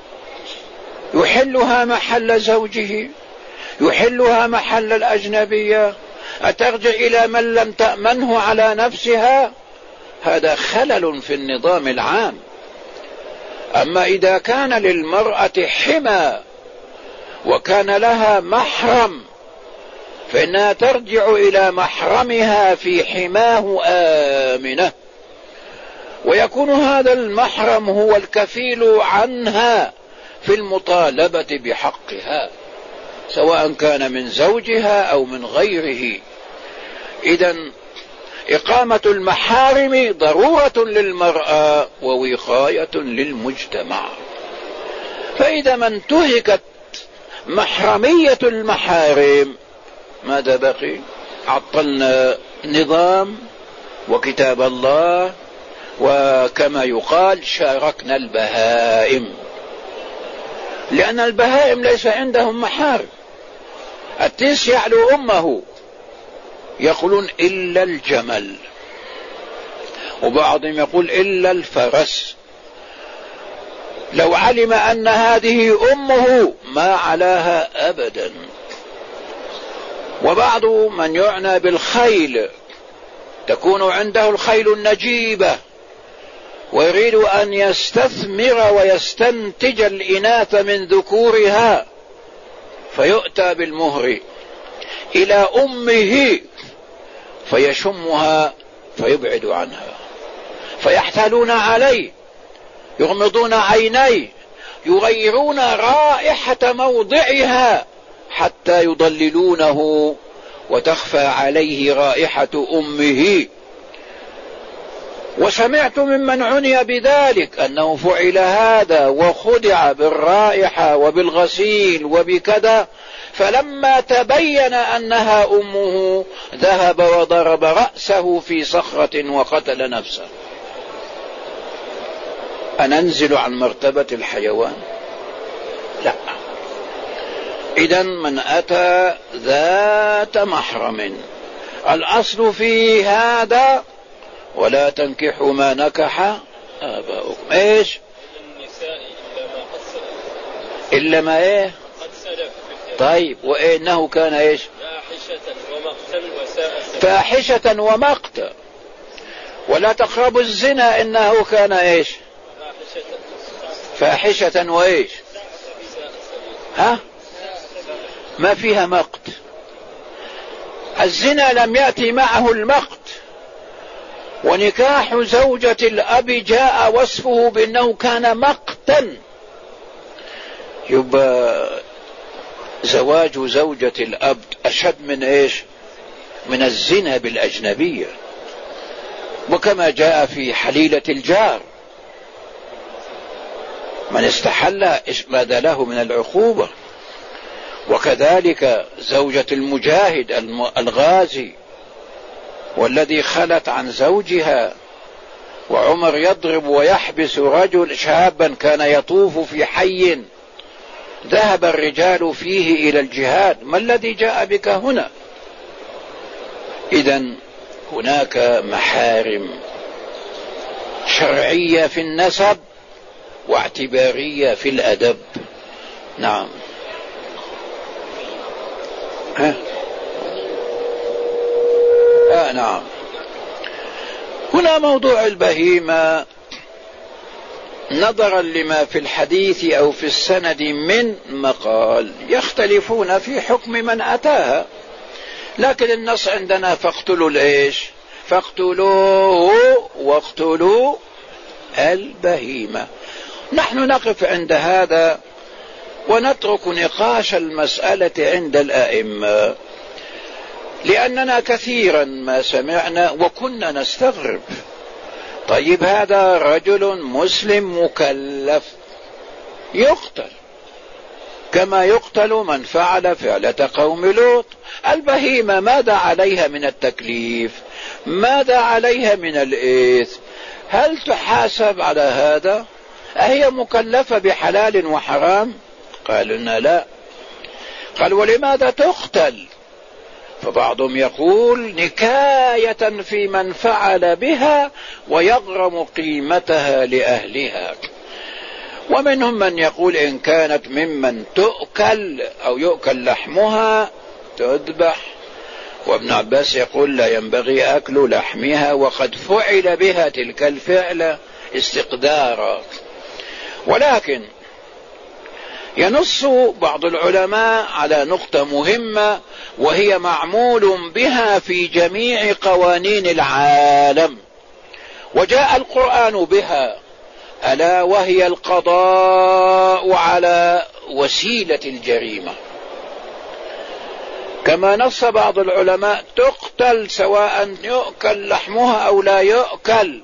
يحلها محل زوجه، يحلها محل الأجنبية؟ أترجع إلى من لم تأمنه على نفسها؟ هذا خلل في النظام العام. أما إذا كان للمرأة حمى وكان لها محرم فإنها ترجع إلى محرمها في حماه آمنة، ويكون هذا المحرم هو الكفيل عنها في المطالبة بحقها، سواء كان من زوجها أو من غيره. إذن إقامة المحارم ضرورة للمرأة ووقاية للمجتمع. فإذا ما انتهكت محرمية المحارم ماذا بقي؟ عطلنا نظام وكتاب الله، وكما يقال شاركنا البهائم، لأن البهائم ليس عندهم محارم. التيس يعلو أمه، يقولون إلا الجمل، وبعضهم يقول إلا الفرس. لو علم أن هذه أمه ما علاها أبدا. وبعض من يعنى بالخيل تكون عنده الخيل النجيبة ويريد أن يستثمر ويستنتج الإناث من ذكورها، فيؤتى بالمهر إلى أمه فيشمها فيبعد عنها، فيحتالون عليه، يغمضون عينيه، يغيرون رائحة موضعها حتى يضللونه وتخفى عليه رائحة أمه. وسمعت ممن عني بذلك أنه فعل هذا وخدع بالرائحة وبالغسيل وبكذا، فلما تبين أنها أمه ذهب وضرب رأسه في صخرة وقتل نفسه. أننزل عن مرتبة الحيوان؟ لا. إذن من أتى ذات محرم، الأصل في هذا ولا تنكحوا ما نكح آباؤكم. إيش؟ إلا ما إيه؟ طيب، وإنه كان إيش؟ فاحشة ومقتا وساء سبيلا. فاحشة ومقتا. ولا تقربوا الزنا إنه كان إيش؟ فاحشة وإيش؟ ها؟ ما فيها مقت. الزنا لم يأتي معه المقت. ونكاح زوجة الأب جاء وصفه بأنه كان مقتا. يبقى زواج زوجة الأب أشد من إيش؟ من الزنا بالأجنبية. وكما جاء في حليلة الجار، من استحل ماذا له من العقوبة. وكذلك زوجة المجاهد الغازي والذي خلت عن زوجها، وعمر يضرب ويحبس رجل شابا كان يطوف في حي ذهب الرجال فيه إلى الجهاد، ما الذي جاء بك هنا؟ إذن هناك محارم شرعية في النسب واعتبارية في الأدب. نعم. ها؟ آه نعم. هنا موضوع البهيمة نظرا لما في الحديث أو في السند من مقال يختلفون في حكم من أتاها، لكن النص عندنا فاقتلوا الإيش؟ فاقتلوه واقتلوا البهيمة. نحن نقف عند هذا ونترك نقاش المسألة عند الأئمة، لأننا كثيرا ما سمعنا وكنا نستغرب. طيب هذا رجل مسلم مكلف يقتل كما يقتل من فعل فعلة قوم لوط. البهيمة ماذا عليها من التكليف؟ ماذا عليها من الإثم؟ هل تحاسب على هذا؟ أهي مكلفة بحلال وحرام؟ قالوا لنا لا. قال ولماذا تقتل؟ فبعضهم يقول نكاية في من فعل بها ويغرم قيمتها لأهلها، ومنهم من يقول إن كانت ممن تؤكل أو يؤكل لحمها تذبح. وابن عباس يقول لا ينبغي أكل لحمها وقد فعل بها تلك الفعلة استقدارا. ولكن ينص بعض العلماء على نقطة مهمة وهي معمول بها في جميع قوانين العالم، وجاء القرآن بها، ألا وهي القضاء على وسيلة الجريمة. كما نص بعض العلماء تقتل سواء يؤكل لحمها أو لا يؤكل،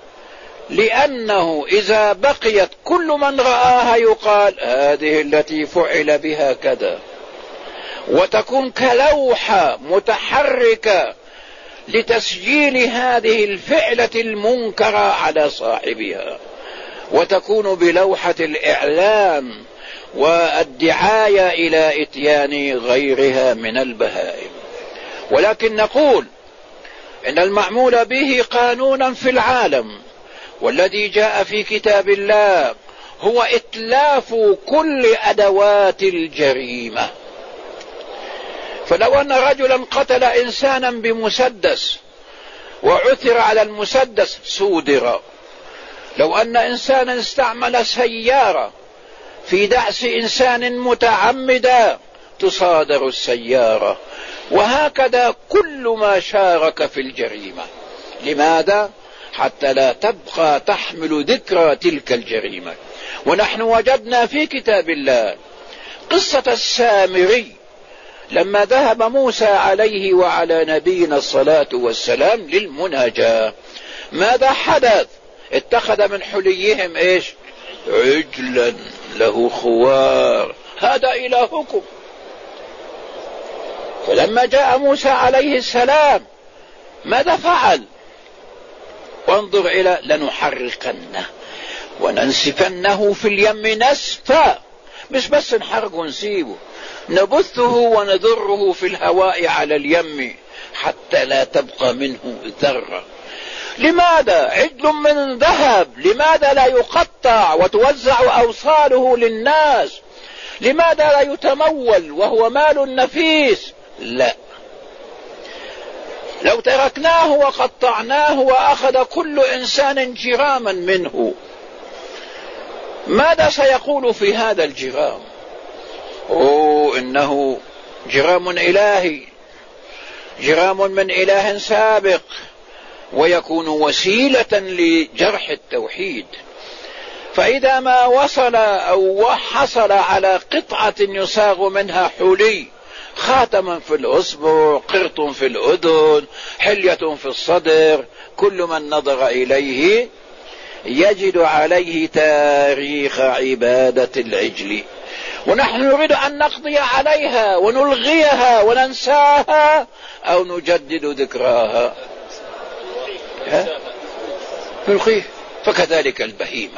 لأنه إذا بقيت كل من رآها يقال هذه التي فعل بها كذا، وتكون كلوحة متحركة لتسجيل هذه الفعلة المنكرة على صاحبها، وتكون بلوحة الإعلام والدعاية إلى إتيان غيرها من البهائم. ولكن نقول إن المعمول به قانونا في العالم والذي جاء في كتاب الله هو إتلاف كل أدوات الجريمة. فلو أن رجلا قتل إنسانا بمسدس وعثر على المسدس صودر، لو أن إنسانا استعمل سيارة في دعس إنسان متعمدا تصادر السيارة، وهكذا كل ما شارك في الجريمة. لماذا؟ حتى لا تبقى تحمل ذكرى تلك الجريمة. ونحن وجدنا في كتاب الله قصة السامري لما ذهب موسى عليه وعلى نبينا الصلاة والسلام للمناجاة، ماذا حدث؟ اتخذ من حليهم ايش؟ عجلا له خوار، هذا إلهكم. فلما جاء موسى عليه السلام ماذا فعل؟ وانظر إلى لنحرقنه وننسفنه في اليم نسفا، مش بس نحرقه ونسيبه، نبثه ونذره في الهواء على اليم حتى لا تبقى منه ذرة. لماذا؟ عجل من ذهب، لماذا لا يقطع وتوزع أوصاله للناس؟ لماذا لا يتمول وهو مال نفيس؟ لا، لو تركناه وقطعناه وأخذ كل إنسان جراما منه، ماذا سيقول في هذا الجرام؟ أوه إنه جرام إلهي، جرام من إله سابق، ويكون وسيلة لجرح التوحيد. فإذا ما وصل أو حصل على قطعة يصاغ منها حلي، خاتما في الأصبع، قرط في الأذن، حلية في الصدر، كل من نظر إليه يجد عليه تاريخ عبادة العجل، ونحن نريد أن نقضي عليها ونلغيها وننساها أو نجدد ذكراها، نلغيه. فكذلك البهيمة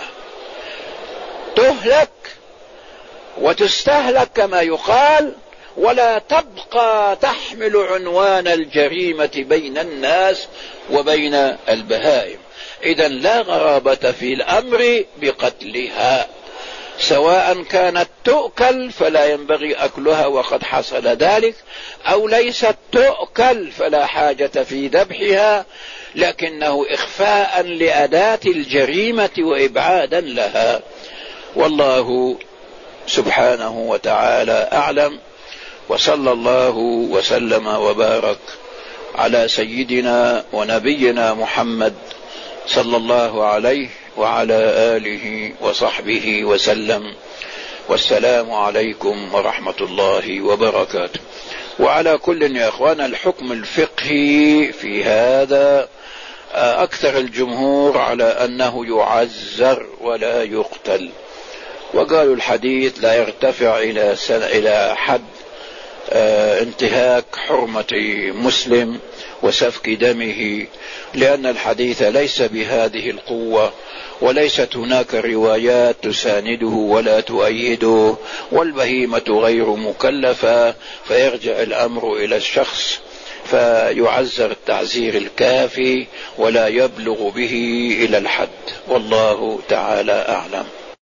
تهلك وتستهلك كما يقال، ولا تبقى تحمل عنوان الجريمة بين الناس وبين البهائم. إذن لا غرابة في الأمر بقتلها، سواء كانت تؤكل فلا ينبغي أكلها وقد حصل ذلك، أو ليست تؤكل فلا حاجة في ذبحها، لكنه إخفاء لأداة الجريمة وإبعادا لها. والله سبحانه وتعالى أعلم، وصلى الله وسلم وبارك على سيدنا ونبينا محمد صلى الله عليه وعلى آله وصحبه وسلم، والسلام عليكم ورحمة الله وبركاته. وعلى كل يا أخوان الحكم الفقهي في هذا أكثر الجمهور على أنه يعزر ولا يقتل، وقالوا الحديث لا يرتفع إلى سنة إلى حد انتهاك حرمة مسلم وسفك دمه، لأن الحديث ليس بهذه القوة، وليست هناك روايات تسانده ولا تؤيده، والبهيمة غير مكلفة، فيرجع الأمر إلى الشخص فيعزر التعزير الكافي ولا يبلغ به إلى الحد. والله تعالى أعلم.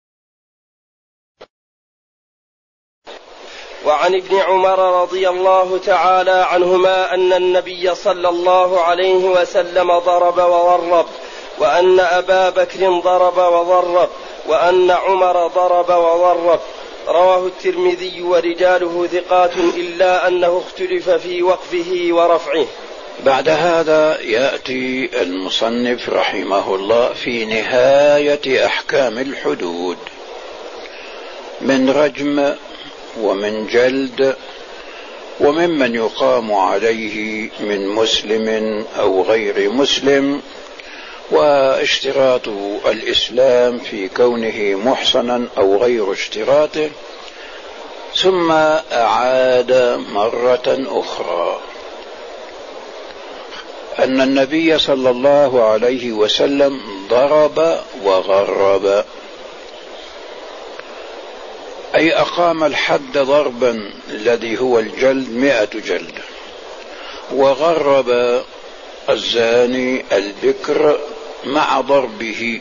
وعن ابن عمر رضي الله تعالى عنهما أن النبي صلى الله عليه وسلم ضرب وضرب، وأن أبا بكر ضرب وضرب، وأن عمر ضرب وضرب، رواه الترمذي ورجاله ثقات إلا أنه اختلف في وقفه ورفعه. بعد هذا يأتي المصنف رحمه الله في نهاية أحكام الحدود من رجم ومن جلد وممن يقام عليه من مسلم أو غير مسلم، واشتراط الإسلام في كونه محصنا أو غير اشتراطه، ثم أعاد مرة أخرى أن النبي صلى الله عليه وسلم ضرب وغرب، أي أقام الحد ضربا الذي هو الجلد مئة جلد، وغرب الزاني البكر مع ضربه،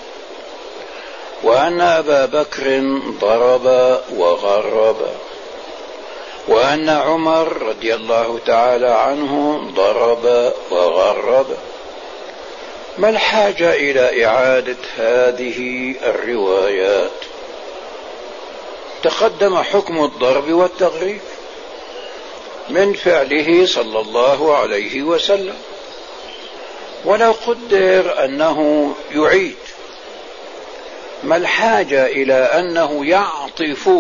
وأن أبا بكر ضرب وغرب، وأن عمر رضي الله تعالى عنه ضرب وغرب. ما الحاجة إلى إعادة هذه الروايات؟ تقدم حكم الضرب والتغريب من فعله صلى الله عليه وسلم، ولو قدر أنه يعيد، ما الحاجة إلى أنه يعطف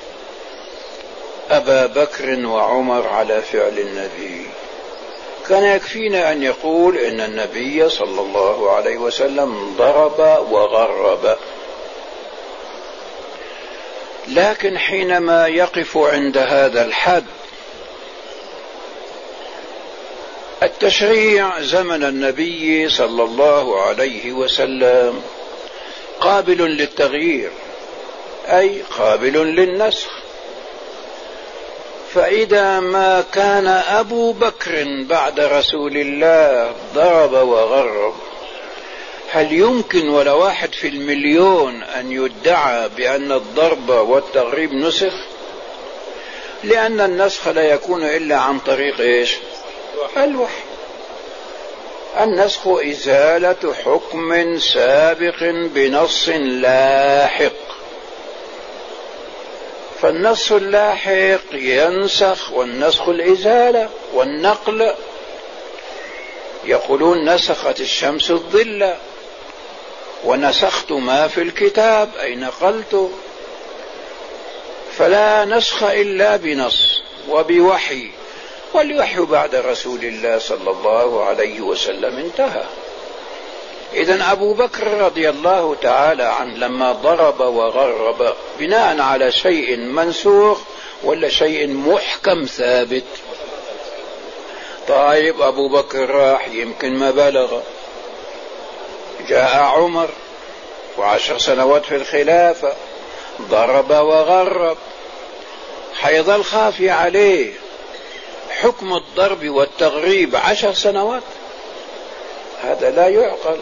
أبا بكر وعمر على فعل النبي؟ كان يكفينا أن يقول إن النبي صلى الله عليه وسلم ضرب وغرب. لكن حينما يقف عند هذا الحد، التشريع زمن النبي صلى الله عليه وسلم قابل للتغيير، أي قابل للنسخ. فإذا ما كان أبو بكر بعد رسول الله ضرب وغرب، هل يمكن ولا واحد في المليون أن يدعى بأن الضرب والتغريب نسخ؟ لأن النسخ لا يكون إلا عن طريق إيش؟ الوحي. النسخ إزالة حكم سابق بنص لاحق، فالنص اللاحق ينسخ، والنسخ الإزالة والنقل. يقولون نسخت الشمس الظل، ونسخت ما في الكتاب أي نقلت. فلا نسخ إلا بنص وبوحي، والوحي بعد رسول الله صلى الله عليه وسلم انتهى. إذن أبو بكر رضي الله تعالى عنه لما ضرب وغرب بناء على شيء منسوخ ولا شيء محكم ثابت؟ طيب أبو بكر راح يمكن ما بلغ، جاء عمر وعشر سنوات في الخلافة ضرب وغرب، حيظل خافي عليه حكم الضرب والتغريب عشر سنوات؟ هذا لا يعقل.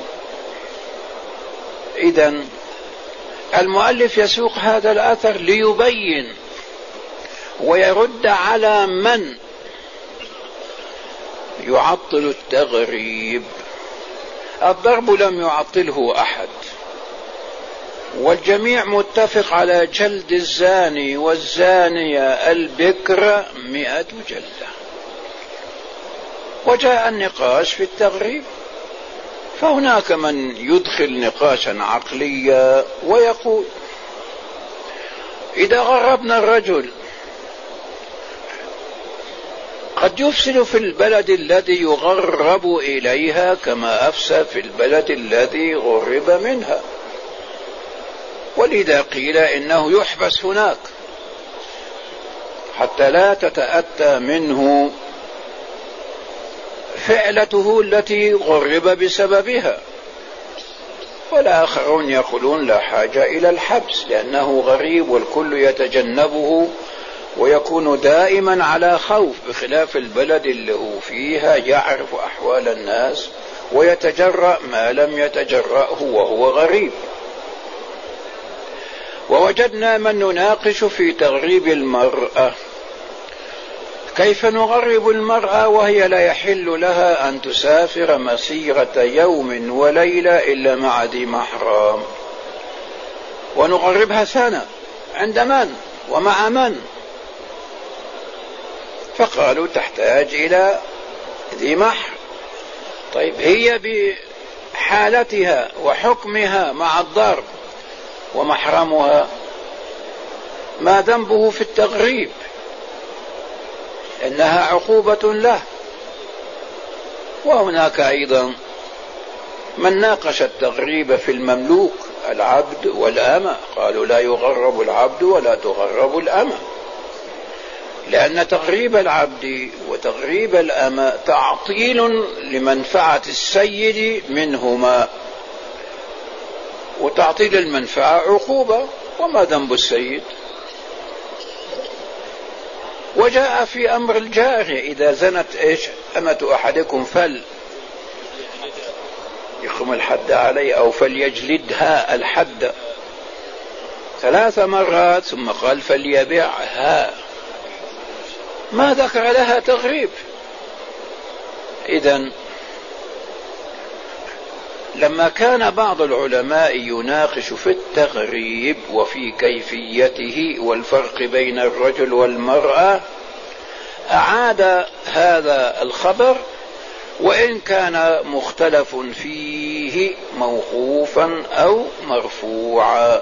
إذن المؤلف يسوق هذا الأثر ليبين ويرد على من يعطل التغريب. الضرب لم يعطله أحد، والجميع متفق على جلد الزاني والزانية البكر مئة جلدة. وجاء النقاش في التغريب، فهناك من يدخل نقاشا عقليا ويقول إذا غربنا الرجل قد يفسد في البلد الذي يغرب إليها كما أفسد في البلد الذي غرب منها، ولذا قيل إنه يحبس هناك حتى لا تتأتى منه فعلته التي غرب بسببها. والآخرون يقولون لا حاجة إلى الحبس لأنه غريب والكل يتجنبه ويكون دائما على خوف، بخلاف البلد اللي هو فيها يعرف أحوال الناس ويتجرأ ما لم يتجرأه وهو غريب. ووجدنا من نناقش في تغريب المرأة، كيف نغرب المرأة وهي لا يحل لها أن تسافر مسيرة يوم وليلة إلا مع ذي محرم، ونغربها سنة عند من؟ ومع من؟ فقالوا تحتاج إلى ذي محر. طيب هي بحالتها وحكمها مع الضرب، ومحرمها ما ذنبه في التغريب؟ إنها عقوبة له. وهناك أيضا من ناقش التغريب في المملوك، العبد والأمة، قالوا لا يغرب العبد ولا تغرب الأمة، لأن تغريب العبد وتغريب الأمة تعطيل لمنفعة السيد منهما، وتعطيل المنفعة عقوبة، وما ذنب السيد؟ وجاء في أمر الجارية إذا زنت إيش أمة أحدكم فل يقم الحد عليه أو فليجلدها الحد ثلاث مرات، ثم قال فليبيعها، ما ذكر لها تغريب. إذن لما كان بعض العلماء يناقش في التغريب وفي كيفيته والفرق بين الرجل والمرأة، أعاد هذا الخبر وإن كان مختلف فيه موقوفا أو مرفوعا.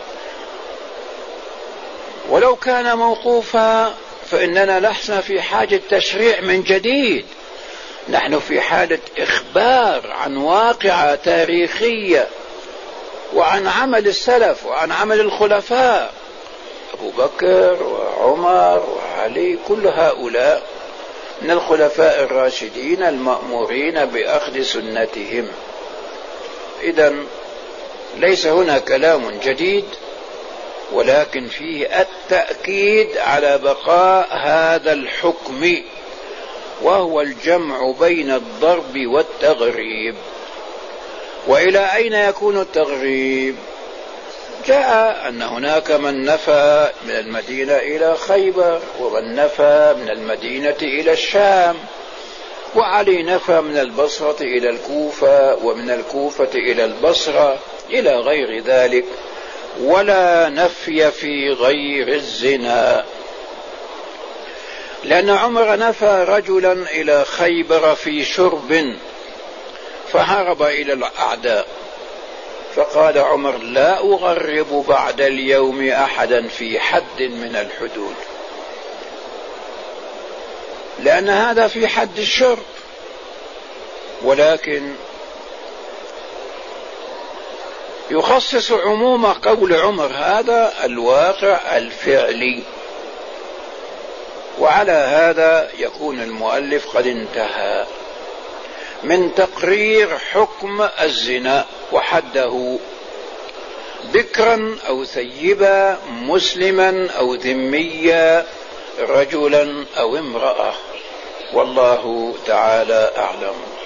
ولو كان موقوفا فإننا لسنا في حاجة تشريع من جديد، نحن في حالة إخبار عن واقعة تاريخية وعن عمل السلف وعن عمل الخلفاء أبو بكر وعمر وعلي، كل هؤلاء من الخلفاء الراشدين المأمورين بأخذ سنتهم. إذن ليس هنا كلام جديد، ولكن فيه التأكيد على بقاء هذا الحكم، وهو الجمع بين الضرب والتغريب. وإلى أين يكون التغريب؟ جاء أن هناك من نفى من المدينة إلى خيبر، ومن نفى من المدينة إلى الشام، وعلي نفى من البصرة إلى الكوفة، ومن الكوفة إلى البصرة، إلى غير ذلك. ولا نفي في غير الزنا، لأن عمر نفى رجلا إلى خيبر في شرب فهرب إلى الأعداء، فقال عمر لا أغرب بعد اليوم أحدا في حد من الحدود، لأن هذا في حد الشرب. ولكن يخصص عموم قول عمر هذا الواقع الفعلي. وعلى هذا يكون المؤلف قد انتهى من تقرير حكم الزنا وحده، ذكرا أو ثيبا، مسلما أو ذميا، رجلا أو امرأة. والله تعالى أعلم.